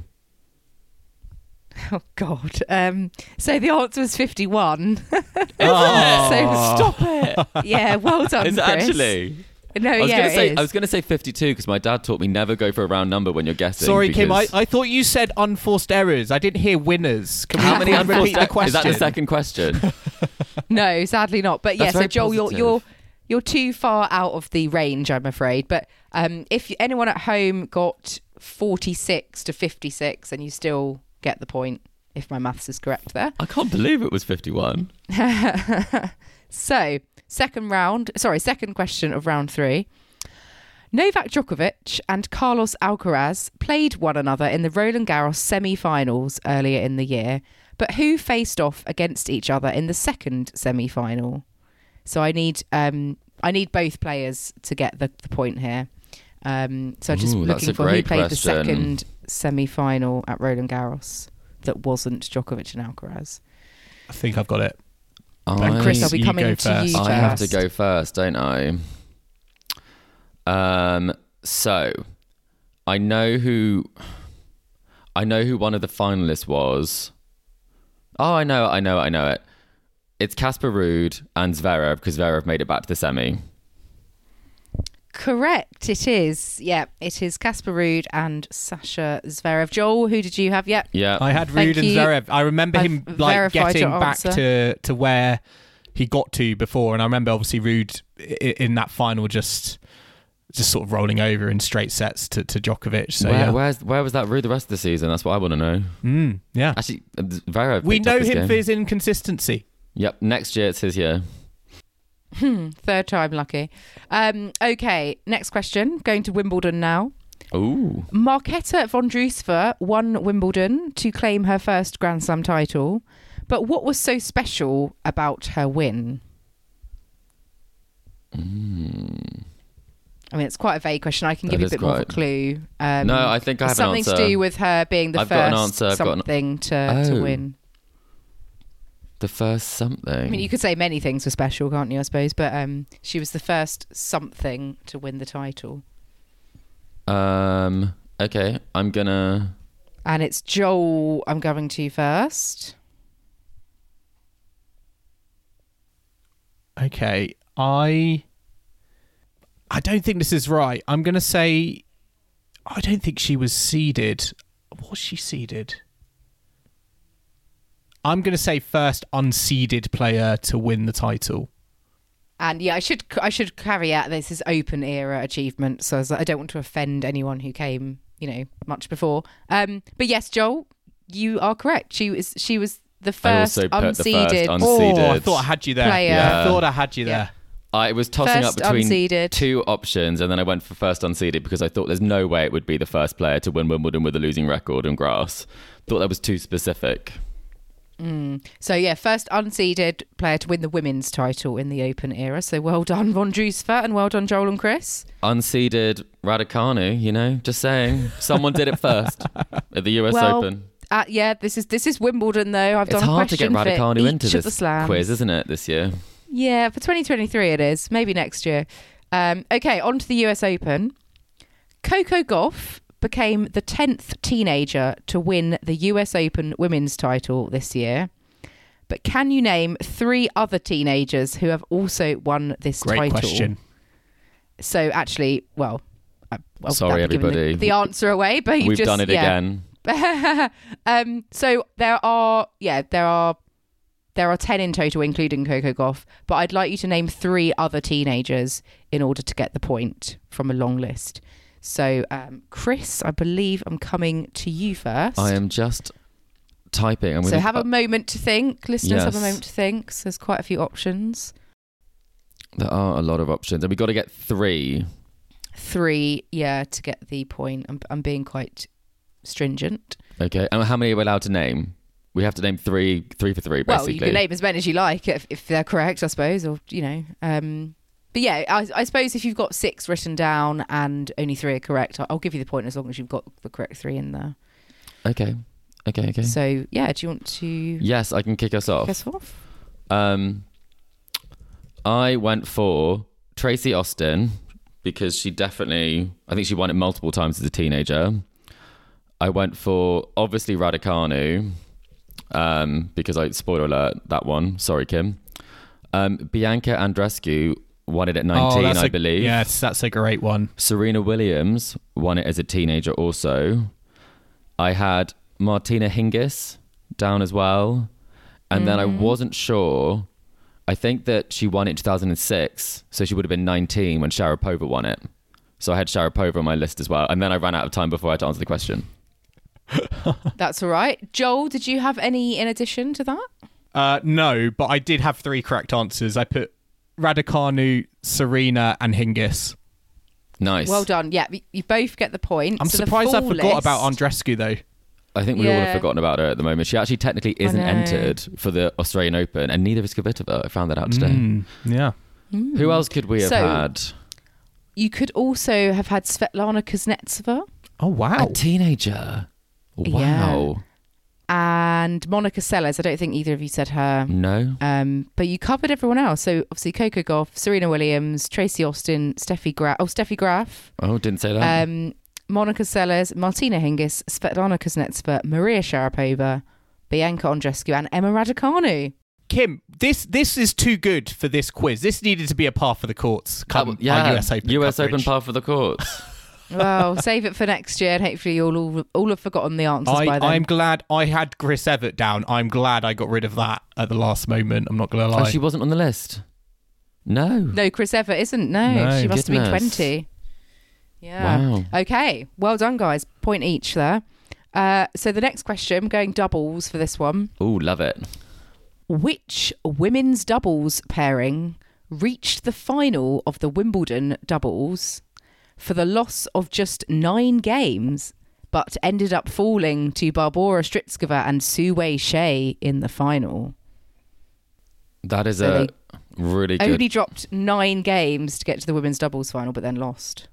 Oh God. So the answer was 51. Oh, So Stop it. yeah, well done, Is it Chris. actually? No, I it was is. going to say 52 because my dad taught me never go for a round number when you're guessing. Sorry, Kim. because- I thought you said unforced errors. I didn't hear winners. Can we How many repeat unforced? the question? Is that the second question? No, sadly not. But yeah, That's so very Joel, positive. you're too far out of the range, I'm afraid. But if anyone at home got 46 to 56, and you still get the point, if my maths is correct there. I can't believe it was 51. So, second question of round 3. Novak Djokovic and Carlos Alcaraz played one another in the Roland Garros semi-finals earlier in the year, but who faced off against each other in the second semi-final? So I need both players to get the point here. So I'm just Ooh, that's looking a for who great played the question. second semi-final at Roland Garros that wasn't Djokovic and Alcaraz. I think I've got it. And Chris, I'll be You coming go to you first. first. I have to go first, don't I? So I know who one of the finalists was. Oh, I know it. It's Casper Ruud and Zverev because Zverev made it back to the semi. Correct, it is. Yeah, it is Casper Ruud and Sasha Zverev. Joel, who did you have? Yep. Yeah. I had Thank Ruud and you. Zverev. I remember him I've like verified getting your back answer. to where he got to before, and I remember obviously Ruud in that final just sort of rolling over in straight sets to Djokovic. So where was that Ruud the rest of the season? That's what I want to know. yeah, Actually, Zverev. we picked up know his him game. for his inconsistency. Yep. Next year it's his year. Third time lucky. Okay, next question. Going to Wimbledon now. Ooh. Marketa Vondrousova won Wimbledon to claim her first Grand Slam title, but what was so special about her win? I mean, it's quite a vague question. I can give you a That bit is more of a quite- clue. No, I think I have an something answer. to do with her being the I've got an first answer. I've got an- something to Oh. win. The first something. I mean, you could say many things were special, can't you? I suppose, but she was the first something to win the title. Okay, I'm gonna. And it's Joel. I'm going to first. Okay, I don't think this is right. I'm going to say I don't think she was seeded. Was she seeded? I'm going to say first unseeded player to win the title. And yeah, I should carry out this is open era achievement, so I don't want to offend anyone who came, much before. But yes, Joel, you are correct. She was the I first also put the first unseeded. unseeded. Oh, I thought I had you there. Player. I thought I had you Yeah. there. I was tossing First up between unseeded. two options, and then I went for first unseeded because I thought there's no way it would be the first player to win Wimbledon with a losing record on grass. Thought that was too specific. So yeah, first unseeded player to win the women's title in the open era. So well done, Vondrousova, and well done, Joel and Chris. Unseeded Raducanu, just saying. Someone did it first at the US Well, Open. Yeah, this is Wimbledon though. I've It's done a hard to get question for Raducanu each into of the this slams. quiz, isn't it, this year? Yeah, for 2023 it is. Maybe next year. Okay, on to the US Open. Coco Gauff became the 10th teenager to win the US Open women's title this year. But can you name 3 other teenagers who have also won this Great title? question. So actually, well, Sorry, I've given everybody. the answer away, but you've We've just done it again. So there are 10 in total, including Coco Gauff. But I'd like you to name 3 other teenagers in order to get the point from a long list. So, Chris, I believe I'm coming to you first. I am just typing. So have a moment to think. Listeners, have a Yes. moment to think. So there's quite a few options. There are a lot of options, and we've got to get 3. 3, yeah, to get the point. I'm being quite stringent. Okay, and how many are we allowed to name? We have to name 3 for 3, basically. Well, you can name as many as you like if they're correct, I suppose, or But yeah, I suppose if you've got 6 written down and only 3 are correct, I'll give you the point as long as you've got the correct 3 in there. Okay. Okay. So, yeah, do you want to Yes, I can kick us kick off. us off? I went for Tracy Austin because I think she won it multiple times as a teenager. I went for, obviously, Raducanu because spoiler alert, that one. Sorry, Kim. Bianca Andreescu won it at 19, I believe. Yes, that's a great one. Serena Williams won it as a teenager also. I had Martina Hingis down as well. And then I wasn't sure. I think that she won it in 2006, so she would have been 19 when Sharapova won it. So I had Sharapova on my list as well. And then I ran out of time before I had to answer the question. That's all right. Joel, did you have any in addition to that? No, but I did have 3 correct answers. I put Raducanu, Serena, and Hingis. Nice. Well done. Yeah, you both get the point. I'm So the surprised I full forgot list- about Andreescu, though. I think we all Yeah. have forgotten about her at the moment. She actually technically isn't know. entered for the Australian Open, and neither is Kvitova. I found that out today. Yeah. Who else could we have So- had? You could also have had Svetlana Kuznetsova Oh, wow. A teenager. Wow. and Monica Seles. I don't think either of you said her. No. But you covered everyone else. So obviously Coco Gauff, Serena Williams, Tracy Austin, Steffi Graf, Oh, didn't say that. Monica Seles, Martina Hingis, Svetlana Kuznetsova, Maria Sharapova, Bianca Andreescu, and Emma Raducanu. Kim, this is too good for this quiz. This needed to be a par for the courts. Come, our US Open US Open coverage. par for the courts. Well, save it for next year, and hopefully you'll all have forgotten the answers by then. I'm glad I had Chris Evert down. I'm glad I got rid of that at the last moment. I'm not going to lie. Oh, she wasn't on the list. No. No, Chris Evert isn't. No, No, she must have been goodness. 20. Yeah. Wow. Okay. Well done, guys. Point each there. So the next question, I'm going doubles for this one. Ooh, love it. Which women's doubles pairing reached the final of the Wimbledon doubles for the loss of just 9 games, but ended up falling to Barbora Strycova and Su Wei Shea in the final? That is So a really good. Only dropped 9 games to get to the women's doubles final, but then lost.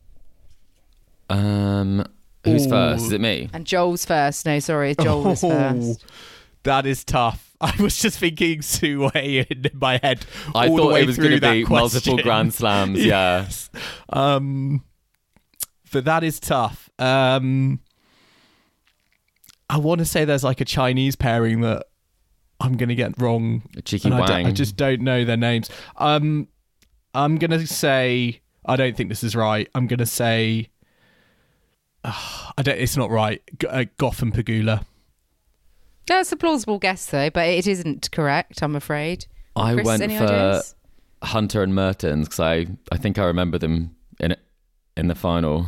Who's Ooh. first? Is it me? And Joel's first. No, sorry, Joel was first. That is tough. I was just thinking Sue Wei in my head. I all the thought way it was through going to that be multiple question. Grand Slams. Yeah. Yes. But that is tough. I want to say there's like a Chinese pairing that I'm going to get wrong. Cheeky and Wang. I just don't know their names. I'm going to say, I don't think this is right. I'm going to say, it's not right. Goff and Pegula. That's a plausible guess, though, but it isn't correct, I'm afraid. I Chris, went any for ideas? Hunter and Mertens because I think I remember them in the final.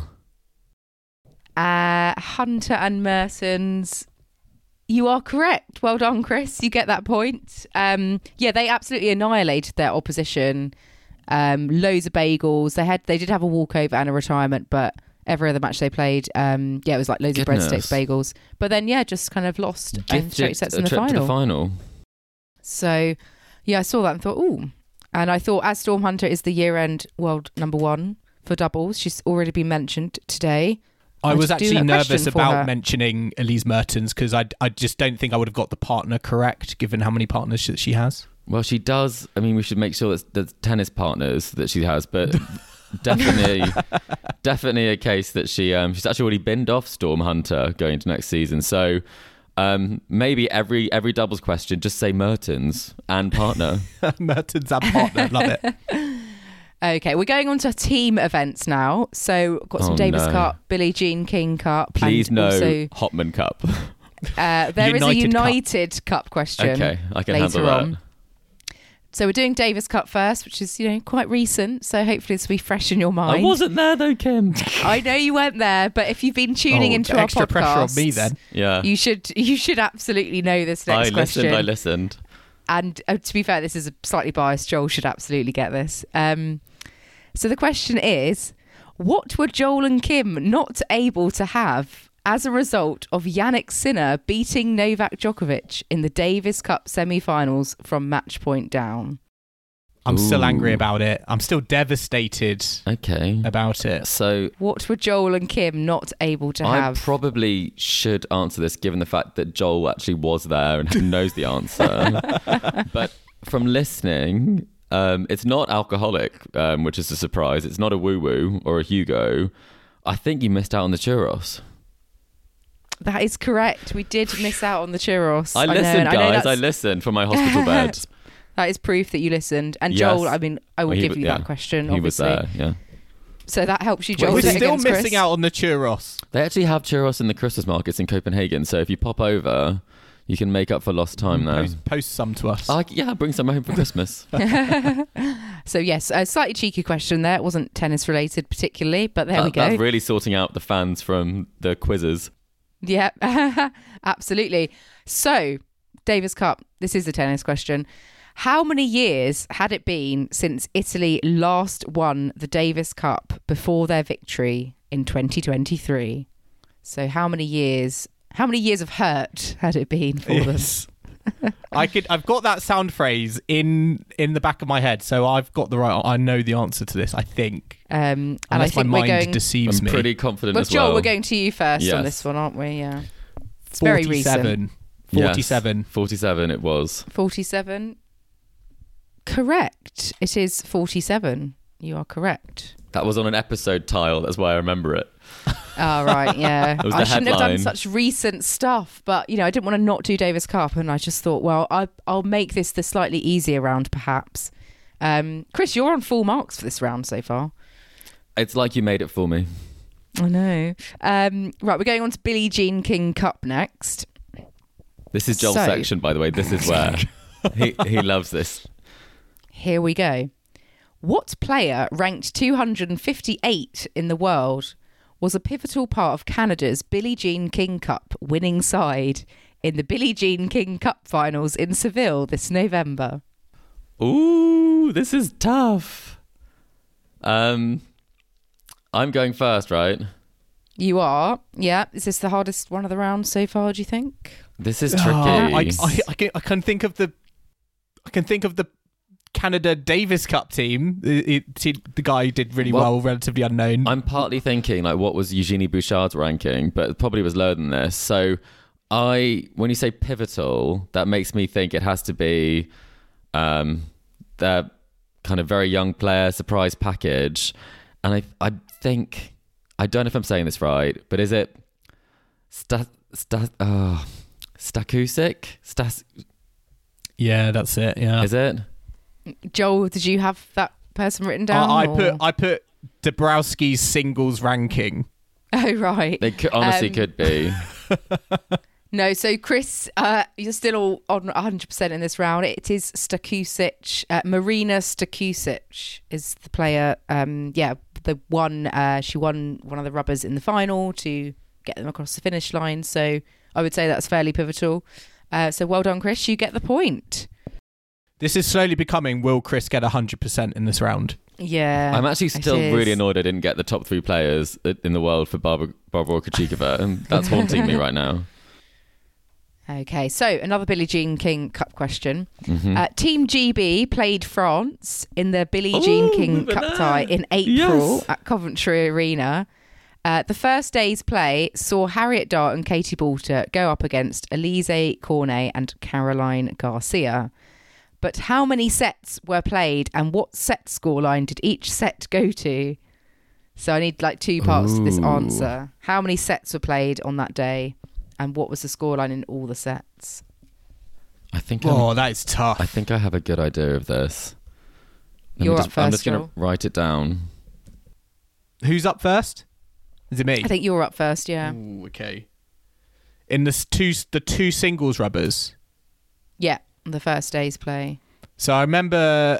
Hunter and Mertens. You are correct. Well done, Chris. You get that point. Yeah, they absolutely annihilated their opposition. Loads of bagels. They did have a walkover and a retirement, but every other match they played, it was like loads Goodness. of breadsticks, bagels. But then, just kind of lost and Gifted straight sets a in the trip final. to the final. So, I saw that and thought, ooh. And I thought, as Storm Hunter is the year-end world number 1 for doubles, she's already been mentioned today. I was just do actually a nervous question for about her. mentioning Elise Mertens because I just don't think I would have got the partner correct given how many partners that she has. Well, she does. I mean, we should make sure that the tennis partners that she has, but definitely a case that she's actually already binned off Storm Hunter going into next season. So maybe every doubles question just say Mertens and partner. Mertens and partner, love it. Okay, we're going on to team events now. So got some Oh, Davis no. Cup, Billie Jean King Cup. Please and no Also, Hopman Cup. there is a United Cup. United Cup question. Okay, I can later handle that. on. So we're doing Davis Cup first, which is quite recent. So hopefully this will be fresh in your mind. I wasn't there though, Kim. I know you weren't there, but if you've been tuning into our extra podcast, pressure on me then. Yeah. you should absolutely know this next I question. listened. And to be fair, this is a slightly biased. Joel should absolutely get this. So the question is, what were Joel and Kim not able to have as a result of Yannick Sinner beating Novak Djokovic in the Davis Cup semi-finals from match point down? I'm still angry Ooh. about it. I'm still devastated Okay. about it. So What were Joel and Kim not able to I have? probably should answer this given the fact that Joel actually was there and knows the answer. But from listening, it's not alcoholic, which is a surprise. It's not a woo-woo or a Hugo. I think you missed out on the churros. That is correct. We did miss out on the churros. I know, listened, and I know guys. I that's- listened from my hospital bed. That is proof that you listened. And Yes. Joel, I mean, I will Well, he give w- you yeah. that question, He was obviously. there, yeah. So that helps you, Joel. We're to still against missing Chris. out on the churros. They actually have churros in the Christmas markets in Copenhagen. So if you pop over, you can make up for lost time there. Post some to us. Yeah, bring some home for Christmas. So yes, a slightly cheeky question there. It wasn't tennis related particularly, but there we go. That's really sorting out the fans from the quizzes. Yeah, absolutely. So, Davis Cup, this is a tennis question. How many years had it been since Italy last won the Davis Cup before their victory in 2023? So how many years of hurt had it been for Yes. I've got that sound phrase in the back of my head, so I've got I know the answer to this, I think. them? And I Unless my think we're mind going... deceives I'm me. pretty confident Well, as well. Joel, we're going to you first on Yes. this one, aren't we? Yeah. It's very 47. recent. 47. Yes, 47 it was. 47. Correct. It is 47. You are correct. That was on an episode tile. That's why I remember it. Oh, right, yeah. was I the shouldn't have done headline. such recent stuff, but, you know, I didn't want to not do Davis Cup, and I just thought, well, I'll make this the slightly easier round, perhaps. Chris, you're on full marks for this round so far. It's like you made it for me. I know. Right, we're going on to Billie Jean King Cup next. This is Joel's So- section, by the way. This is where he loves this. Here we go. What player ranked 258 in the world was a pivotal part of Canada's Billie Jean King Cup winning side in the Billie Jean King Cup finals in Seville this November? Ooh, this is tough. I'm going first, right? You are? Yeah. Is this the hardest one of the rounds so far, do you think? This is tricky. I can think of the Canada Davis Cup team. The guy did really well, relatively unknown. I'm partly thinking, like, what was Eugenie Bouchard's ranking? But it probably was lower than this. So when you say pivotal, that makes me think it has to be the kind of very young player surprise package. And I think, I don't know if I'm saying this right, but is it Stakusik? Yeah, that's it. Yeah. Is it? Joel, did you have that person written down? I put Dabrowski's singles ranking. Oh, right. They honestly could be. No, so Chris, you're still all on 100% in this round. It is Stakusic. Marina Stakusic is the player. She won one of the rubbers in the final to get them across the finish line. So I would say that's fairly pivotal. So well done, Chris. You get the point. This is slowly becoming, will Chris get 100% in this round? Yeah. I'm actually still it is. really annoyed I didn't get the top 3 players in the world for Barbara Krejcikova, and that's haunting me right now. Okay, so another Billie Jean King Cup question. Mm-hmm. Team GB played France in the Billie Jean King Cup tie in April at Coventry Arena. The first day's play saw Harriet Dart and Katie Boulter go up against Elise Cornet and Caroline Garcia. But how many sets were played and what set scoreline did each set go to? So I need like 2 parts to this answer. How many sets were played on that day and what was the scoreline in all the sets? I think that is tough. I think I have a good idea of this. You're up first, I'm just going Joel. to write it down. Who's up first? Is it me? I think you're up first, yeah. Ooh, okay. In the two singles rubbers. Yeah, the first day's play. So I remember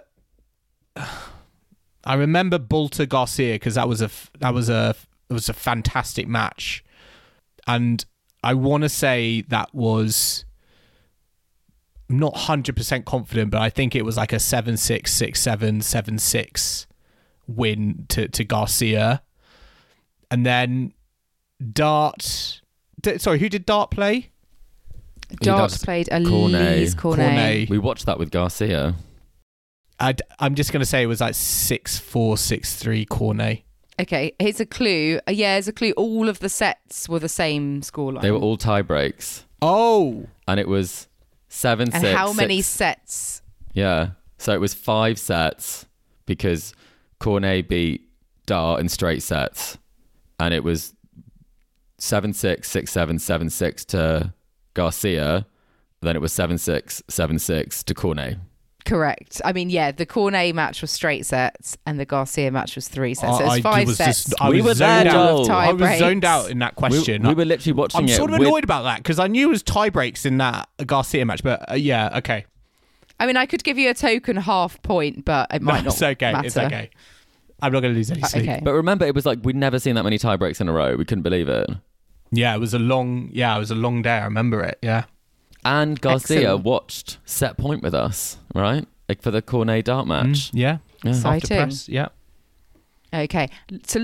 Boulter Garcia because it was a fantastic match, and I want to say that was, I'm not 100% confident, but I think it was like a 7-6, 6-7, 7-6 win to Garcia, and then Dart. Sorry, who did Dart play? Dart played Elise Cornet. We watched that with Garcia. I'm just going to say it was like 6-4, 6-3 Cornet. Okay, here's a clue. Here's a clue. All of the sets were the same scoreline. They were all tie breaks. Oh. And it was 7-6. And how many 6. sets? Yeah. So it was 5 sets because Cornet beat Dart in straight sets. And it was 7-6, 6-7, 7-6 to Garcia. Then it was 7-6, 7-6 to Cornet. Correct. I mean, yeah, the Cornet match was straight sets and the Garcia match was 3 sets. So I it's 5 was sets. We were there, Joel. I was Tie zoned breaks. out in that question. We were literally watching I'm it. sort of annoyed about that because I knew it was tie breaks in that Garcia match, but yeah, okay. I mean, I could give you a token half point, but it might not It's okay. matter. It's okay. I'm not going to lose any sleep. Okay. But remember, it was like we'd never seen that many tie breaks in a row. We couldn't believe it. Yeah, it was a long day. I remember it. Yeah. And Garcia Excellent. watched set point with us, right? Like for the Cornet Dart match. Yeah. Yeah. After Exciting. press. Yeah. Okay. To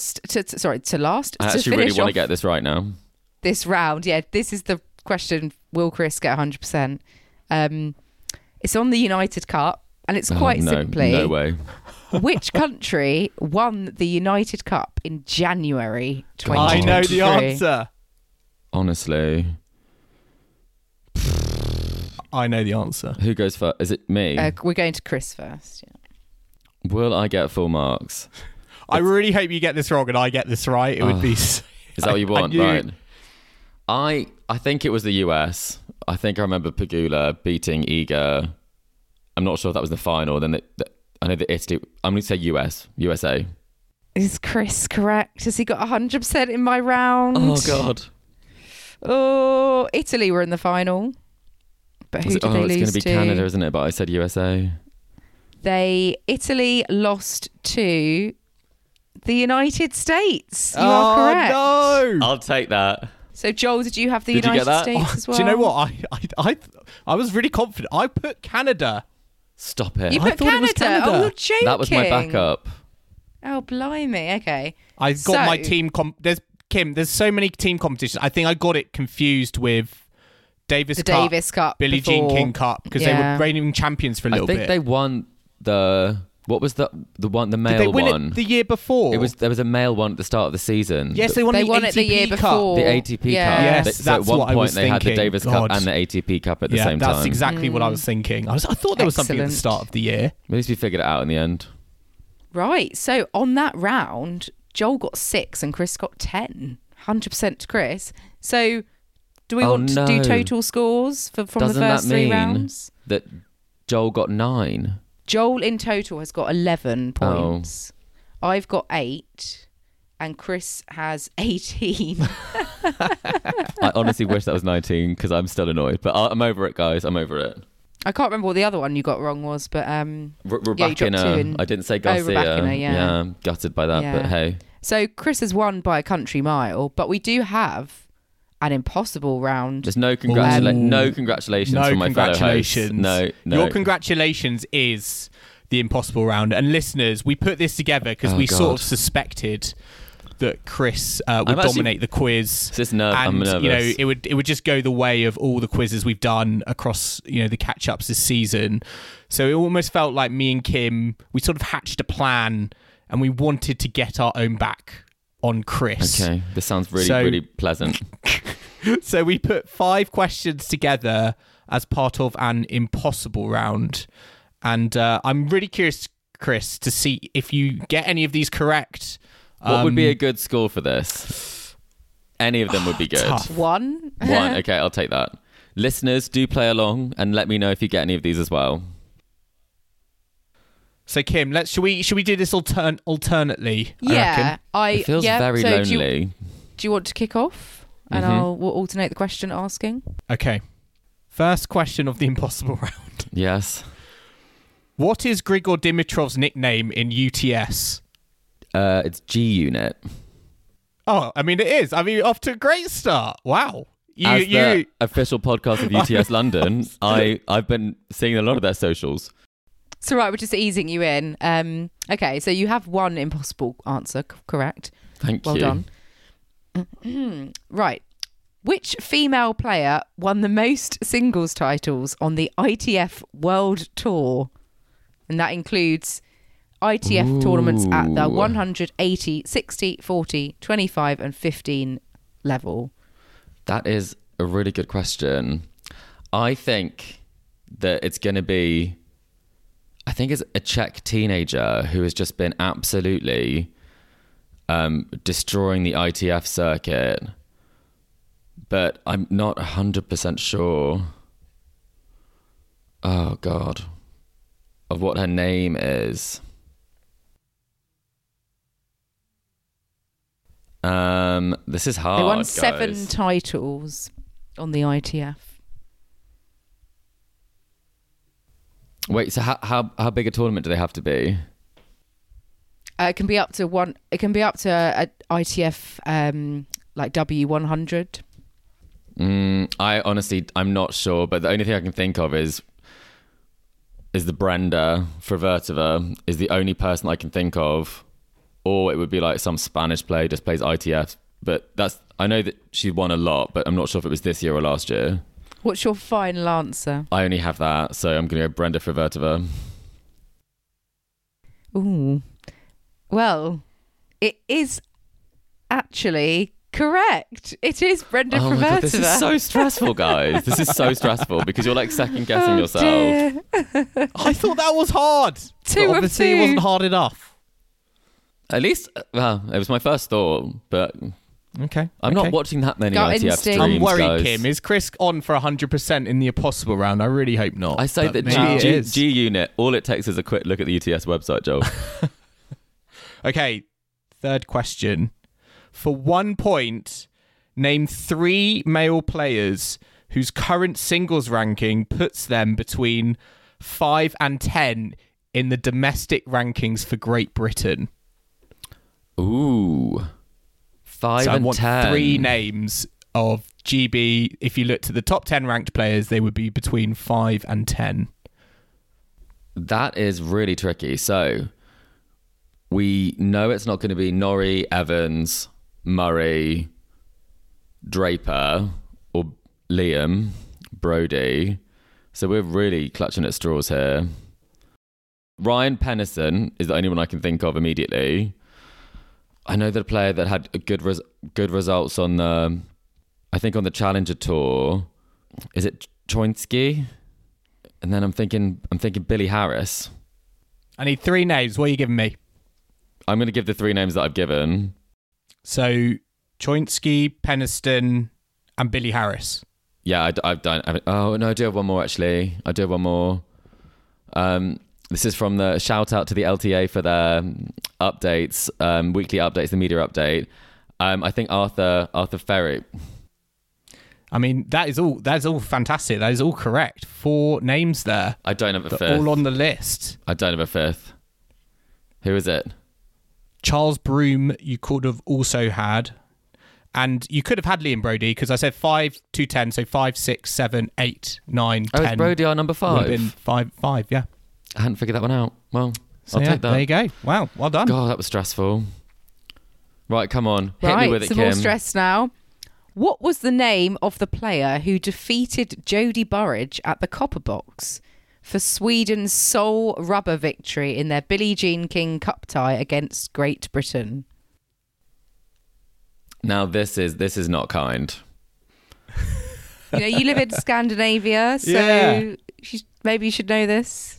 I actually really finish want to off get this right now. this round. Yeah, this is the question. Will Chris get 100%? It's on the United Cup, and it's quite no, simply No way. which country won the United Cup in January I 2023? know the answer. Honestly. I know the answer. Who goes first? Is it me? We're going to Chris first. Yeah. Will I get full marks? I really hope you get this wrong and I get this right. It would be. Is that what you want? Right. I think it was the US. I think I remember Pegula beating Iga. I'm not sure if that was the final. Then I know the Italy. I'm going to say USA. Is Chris correct? Has he got 100% in my round? Oh God. Oh, Italy were in the final. But who did they lose it's going to be to? Canada, isn't it? But I said USA. Italy lost to the United States. You are correct. Oh no! I'll take that. So Joel, did you have the Did you United get that? States as well? Do you know what? I was really confident. I put Canada. Stop it. You I put thought it was Canada. Canada. Oh, you're joking. That was my backup. Oh, blimey. Okay. I got my So- team. There's so many team competitions. I think I got it confused with Davis The Cup, Davis Cup Billie Jean before. King Cup because they Yeah. were reigning champions for a little I think bit. they won the. What was the male Did they win one? it the year before? There was a male one at the start of the season. Yes, they won They the won ATP it the year Cup. before. The ATP Yeah. Cup. Yes, So at that's one what I point was they had the thinking. Davis God. Cup and the ATP Cup at the Yeah, same that's time. exactly what I was thinking. I thought there was something at the Excellent. start of the year. At least we figured it out in the end. Right. So on that round, Joel got 6 and Chris got 10. 100% to Chris. So do we Oh, want to do no. total scores from Doesn't the first that 3 mean rounds? that Joel got 9? Joel in total has got 11 points. I've got 8 and Chris has 18. I honestly wish that was 19 because I'm still annoyed. But I'm over it, guys. I'm over it. I can't remember what the other one you got wrong was, but yeah, you dropped 2 Rebecca, in. I didn't say Garcia. Rebecca, yeah. I'm gutted by that, Yeah. but hey. So Chris has won by a country mile, but we do have an impossible round. There's no Ooh. congratulations No from my congratulations. fellow hosts. No. Your congratulations is the impossible round. And listeners, we put this together because Oh, we God. sort of suspected that Chris would I'm actually- dominate the quiz. I'm And nervous. you know, it would just go the way of all the quizzes we've done across, you know, the catch ups this season. So it almost felt like me and Kim, we sort of hatched a plan and we wanted to get our own back on Chris. Okay, this sounds really, So- really pleasant. So we put 5 questions together as part of an impossible round. And I'm really curious, Chris, to see if you get any of these correct. What would be a good score for this? Any of them would be good. Tough. 1. 1. Okay, I'll take that. Listeners, do play along and let me know if you get any of these as well. So Kim, should we do this alternately? I reckon? It feels very so lonely. Do you want to kick off? And we'll alternate the question asking. Okay. First question of the impossible round. Yes. What is Grigor Dimitrov's nickname in UTS? It's G Unit. Oh, I mean it is. I mean, off to a great start. Wow. As the official podcast of UTS London, I've been seeing a lot of their socials. So right, we're just easing you in. Okay, so you have 1 impossible answer, correct? Thank Well you. done. Right. Which female player won the most singles titles on the ITF World Tour And that includes ITF tournaments at the 180, 60, 40, 25 and 15 level. That is a really good question. I think that it's going to be, I think it's a Czech teenager who has just been absolutely destroying the ITF circuit. But I'm not 100% sure. Oh, God. Of what her name is. This is hard. They won guys. 7 titles on the ITF. Wait, so how big a tournament do they have to be? It can be up to one. It can be up to a ITF like W100. I'm not sure, but the only thing I can think of is the Brenda Fruhvirtova is the only person I can think of, or it would be like some Spanish player who just plays ITF. But I know that she won a lot, but I'm not sure if it was this year or last year. What's your final answer? I only have that, so I'm going to go Brenda Fruhvirtova. Ooh. Well, it is actually correct. It is Brenda Oh Fruhvirtova. my God, this is so stressful, guys. This is so stressful because you're like second guessing yourself. Dear. I thought that was hard. Two But of obviously, two. it wasn't hard enough. At least, well, it was my first thought, but Okay. I'm not watching that many Gut ITF instinct. streams, I'm worried, guys. Kim. Is Chris on for 100% in the impossible round? I really hope not. I say but that maybe it is. G Unit, all it takes is a quick look at the UTS website, Joel. Okay, third question. For 1 point, name 3 male players whose current singles ranking puts them between 5 and 10 in the domestic rankings for Great Britain. Ooh. 5 So I and want 10. 3 names of GB. If you look to the top 10 ranked players, they would be between 5 and 10. That is really tricky. So we know it's not going to be Norrie, Evans, Murray, Draper, or Liam, Brody. So we're really clutching at straws here. Ryan Pennison is the only one I can think of immediately. I know that a player that had good results on the, I think on the Challenger Tour. Is it Choinsky? And then I'm thinking Billy Harris. I need 3 names. What are you giving me? I'm going to give the 3 names that I've given. So, Choinsky, Peniston, and Billy Harris. Yeah, I've done. Oh no, I do have one more actually. I do have one more. This is from the shout out to the LTA for their updates, weekly updates, the media update. I think Arthur Ferry. I mean, that is all fantastic. That is all correct. 4 names there. I don't have a They're fifth. all on the list. I don't have a fifth. Who is it? Charles Broome, you could have also had. And you could have had Liam Brody, because I said 5 to 10, so 5, 6, 7, 8, 9, 10. Oh, it's Brody our number Would have 5. been 5, yeah. I hadn't figured that one out. Well, So I'll yeah, take that. there you go. Wow, well done. God, that was stressful. Right, come on. Hit me Right, with it, some Kim. more stress now. What was the name of the player who defeated Jodie Burrage at the Copper Box for Sweden's sole rubber victory in their Billie Jean King Cup tie against Great Britain? Now this is not kind. You know, you live in Scandinavia, so Yeah. maybe you should know this.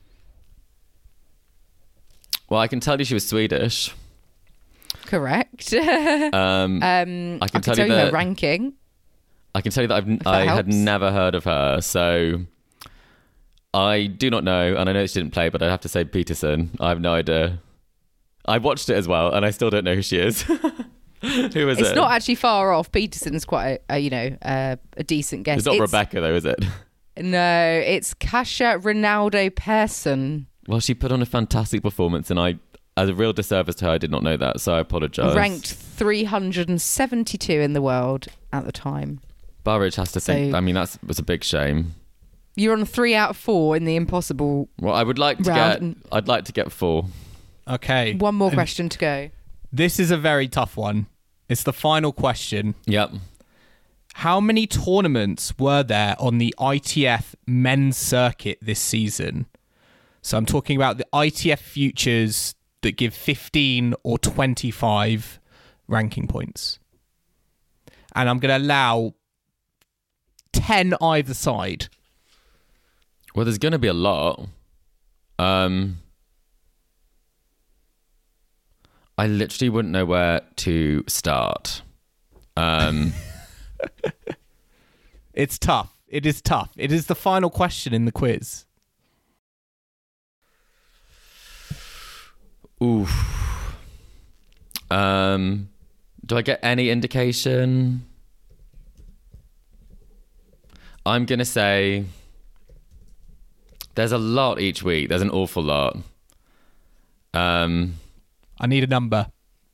Well, I can tell you she was Swedish. Correct. I can tell you her that ranking. I can tell you that that I had helps. never heard of her, so I do not know, and I know she didn't play, but I'd have to say Peterson. I have no idea. I watched it as well, and I still don't know who she is. Who is it? It's not actually far off. Peterson's quite a decent guess. It's not Rebecca, though, is it? No, it's Kasia Ronaldo Persson. Well, she put on a fantastic performance, and I, as a real disservice to her, I did not know that, so I apologise. Ranked 372 in the world at the time. Burridge has to think. So- I mean, that was a big shame. You're on 3 out of 4 in the impossible. Well, I would like to Round. I'd like to get 4. Okay. One more question to go. This is a very tough one. It's the final question. Yep. How many tournaments were there on the ITF men's circuit this season? So I'm talking about the ITF futures that give 15 or 25 ranking points. And I'm going to allow 10 either side. Well, there's going to be a lot. I literally wouldn't know where to start. It's tough. It is tough. It is the final question in the quiz. Oof. Do I get any indication? I'm going to say there's a lot each week. There's an awful lot. I need a number.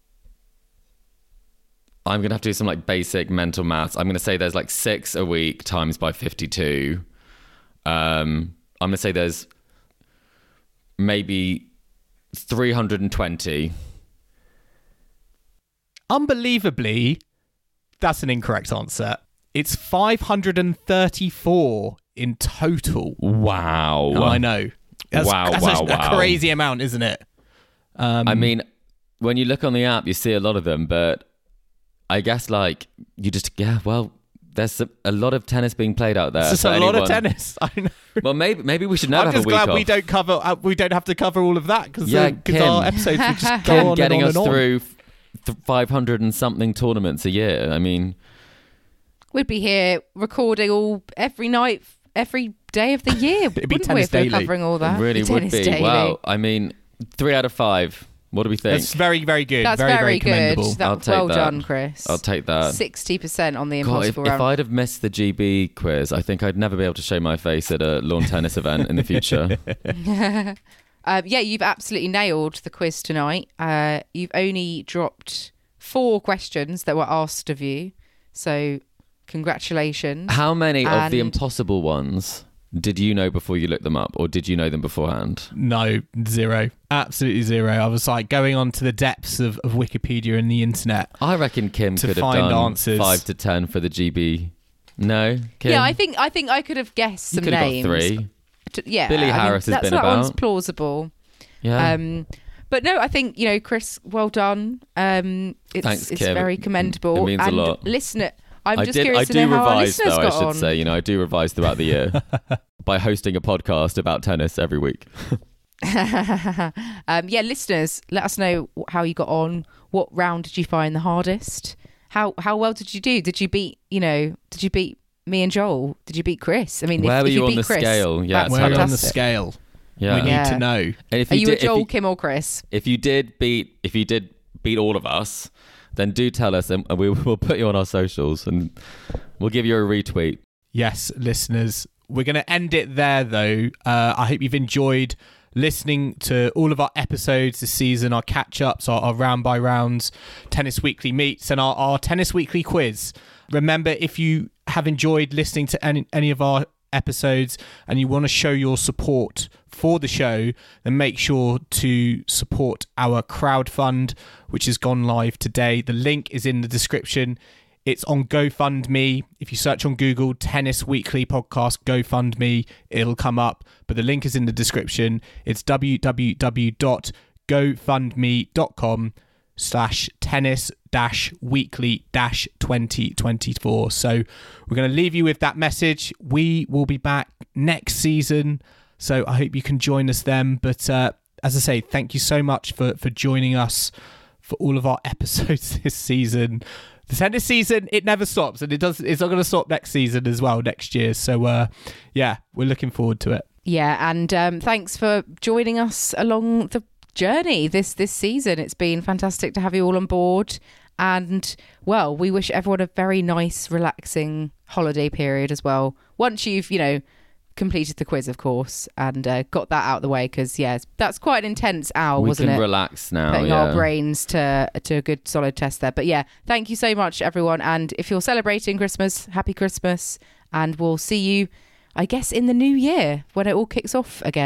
I'm going to have to do some like basic mental maths. I'm going to say there's like 6 a week times by 52. I'm going to say there's maybe 320. Unbelievably, that's an incorrect answer. It's 534 in total. Wow. Oh, I know. That's a crazy amount, isn't it? I mean, when you look on the app, you see a lot of them, but I guess like you just, there's a lot of tennis being played out there. It's just a lot of tennis. I know. Well, maybe we should never have a week off. I'm off. just glad we don't have to cover all of that because our episodes would just go Kim on getting and on us and on. through 500 and something tournaments a year. I mean, we'd be here recording every night, every day of the year. It'd be wouldn't tennis we, if we're daily. covering all that? it really would Tennis be. daily. Wow. I mean, 3 out of 5. What do we think? That's very, very good. That's very, very good. commendable. That, I'll take well that. done, Chris. I'll take that. 60% on the God, impossible if round. I'd have missed the GB quiz, I think I'd never be able to show my face at a lawn tennis event in the future. You've absolutely nailed the quiz tonight. You've only dropped 4 questions that were asked of you. So congratulations. How many of the And- impossible ones did you know before you looked them up, or did you know them beforehand? No, 0. Absolutely 0. I was like going on to the depths of Wikipedia and the internet. I reckon Kim To could have find done answers. 5 to 10 for the GB. No, Kim? Yeah, I think I could have guessed you some could have names. got 3. Billie I Harris has been that one's about. plausible. Yeah. But no, I think, Chris, well done. Thanks, it's Kim. very commendable. It means a and lot. Listener, I'm I just do curious to know how our revise listeners though, I got should on. say. I do revise throughout the year by hosting a podcast about tennis every week. Listeners, let us know how you got on. What round did you find the hardest? How well did you do? Did you beat me and Joel? Did you beat Chris? I mean, Where if were you you on beat the Chris, scale? Yeah, that's Where are you on the fantastic. scale? Yeah. We need to know. And if Are you did, a Joel, if Kim, or Chris? if you did beat all of us, then do tell us, and we'll put you on our socials, and we'll give you a retweet. Yes, listeners. We're going to end it there, though. I hope you've enjoyed listening to all of our episodes this season, our catch-ups, our round-by-rounds, Tennis Weekly meets, and our Tennis Weekly quiz. Remember, if you have enjoyed listening to any of our episodes and you want to show your support for the show, then make sure to support our crowdfund, which has gone live today. The link is in the description. It's on GoFundMe. If you search on Google Tennis Weekly Podcast GoFundMe, it'll come up, but the link is in the description. It's www.gofundme.com/tennis-weekly-2024. So we're going to leave you with that message. We will be back next season, so I hope you can join us then. But as I say, thank you so much for joining us for all of our episodes this season. The tennis season, it never stops, and it's not going to stop next season as well, next year. So, we're looking forward to it. Yeah, and thanks for joining us along the journey this season. It's been fantastic to have you all on board. And, well, we wish everyone a very nice, relaxing holiday period as well. Once you've, completed the quiz, of course, and got that out of the way, because, that's quite an intense hour, wasn't it? We can relax now, Putting our brains to a good, solid test there. But, thank you so much, everyone. And if you're celebrating Christmas, happy Christmas. And we'll see you, I guess, in the new year when it all kicks off again.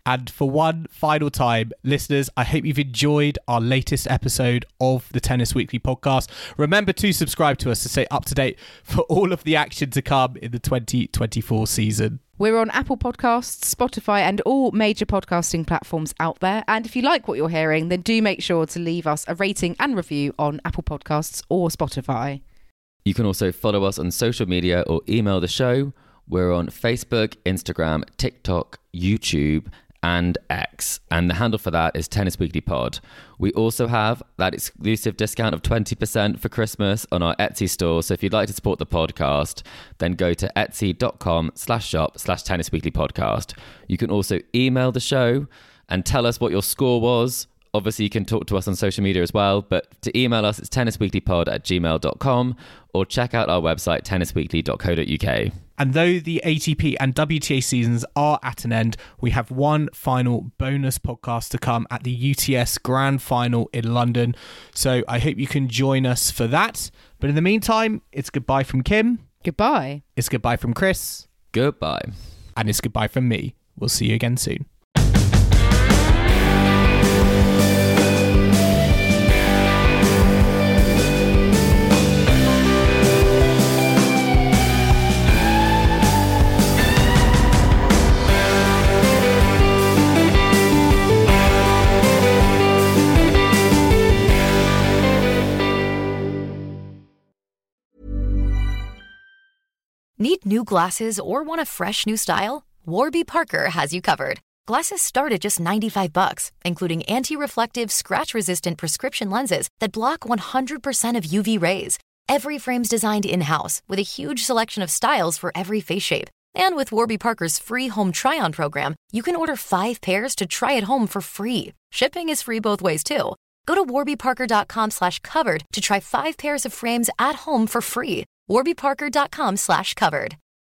And for one final time, listeners, I hope you've enjoyed our latest episode of the Tennis Weekly podcast. Remember to subscribe to us to stay up to date for all of the action to come in the 2024 season. We're on Apple Podcasts, Spotify, and all major podcasting platforms out there. And if you like what you're hearing, then do make sure to leave us a rating and review on Apple Podcasts or Spotify. You can also follow us on social media or email the show. We're on Facebook, Instagram, TikTok, YouTube, and X. And the handle for that is Tennis Weekly Pod. We also have that exclusive discount of 20% for Christmas on our Etsy store. So if you'd like to support the podcast, then go to etsy.com/shop/Tennis Weekly Podcast. You can also email the show and tell us what your score was. Obviously, you can talk to us on social media as well, but to email us, it's tennisweeklypod@gmail.com, or check out our website, tennisweekly.co.uk. And though the ATP and WTA seasons are at an end, we have one final bonus podcast to come at the UTS Grand Final in London. So I hope you can join us for that. But in the meantime, it's goodbye from Kim. Goodbye. It's goodbye from Chris. Goodbye. And it's goodbye from me. We'll see you again soon. Need new glasses or want a fresh new style? Warby Parker has you covered. Glasses start at just $95, including anti-reflective, scratch-resistant prescription lenses that block 100% of UV rays. Every frame's designed in-house with a huge selection of styles for every face shape. And with Warby Parker's free home try-on program, you can order 5 pairs to try at home for free. Shipping is free both ways, too. Go to warbyparker.com/covered to try 5 pairs of frames at home for free. warbyparker.com/covered.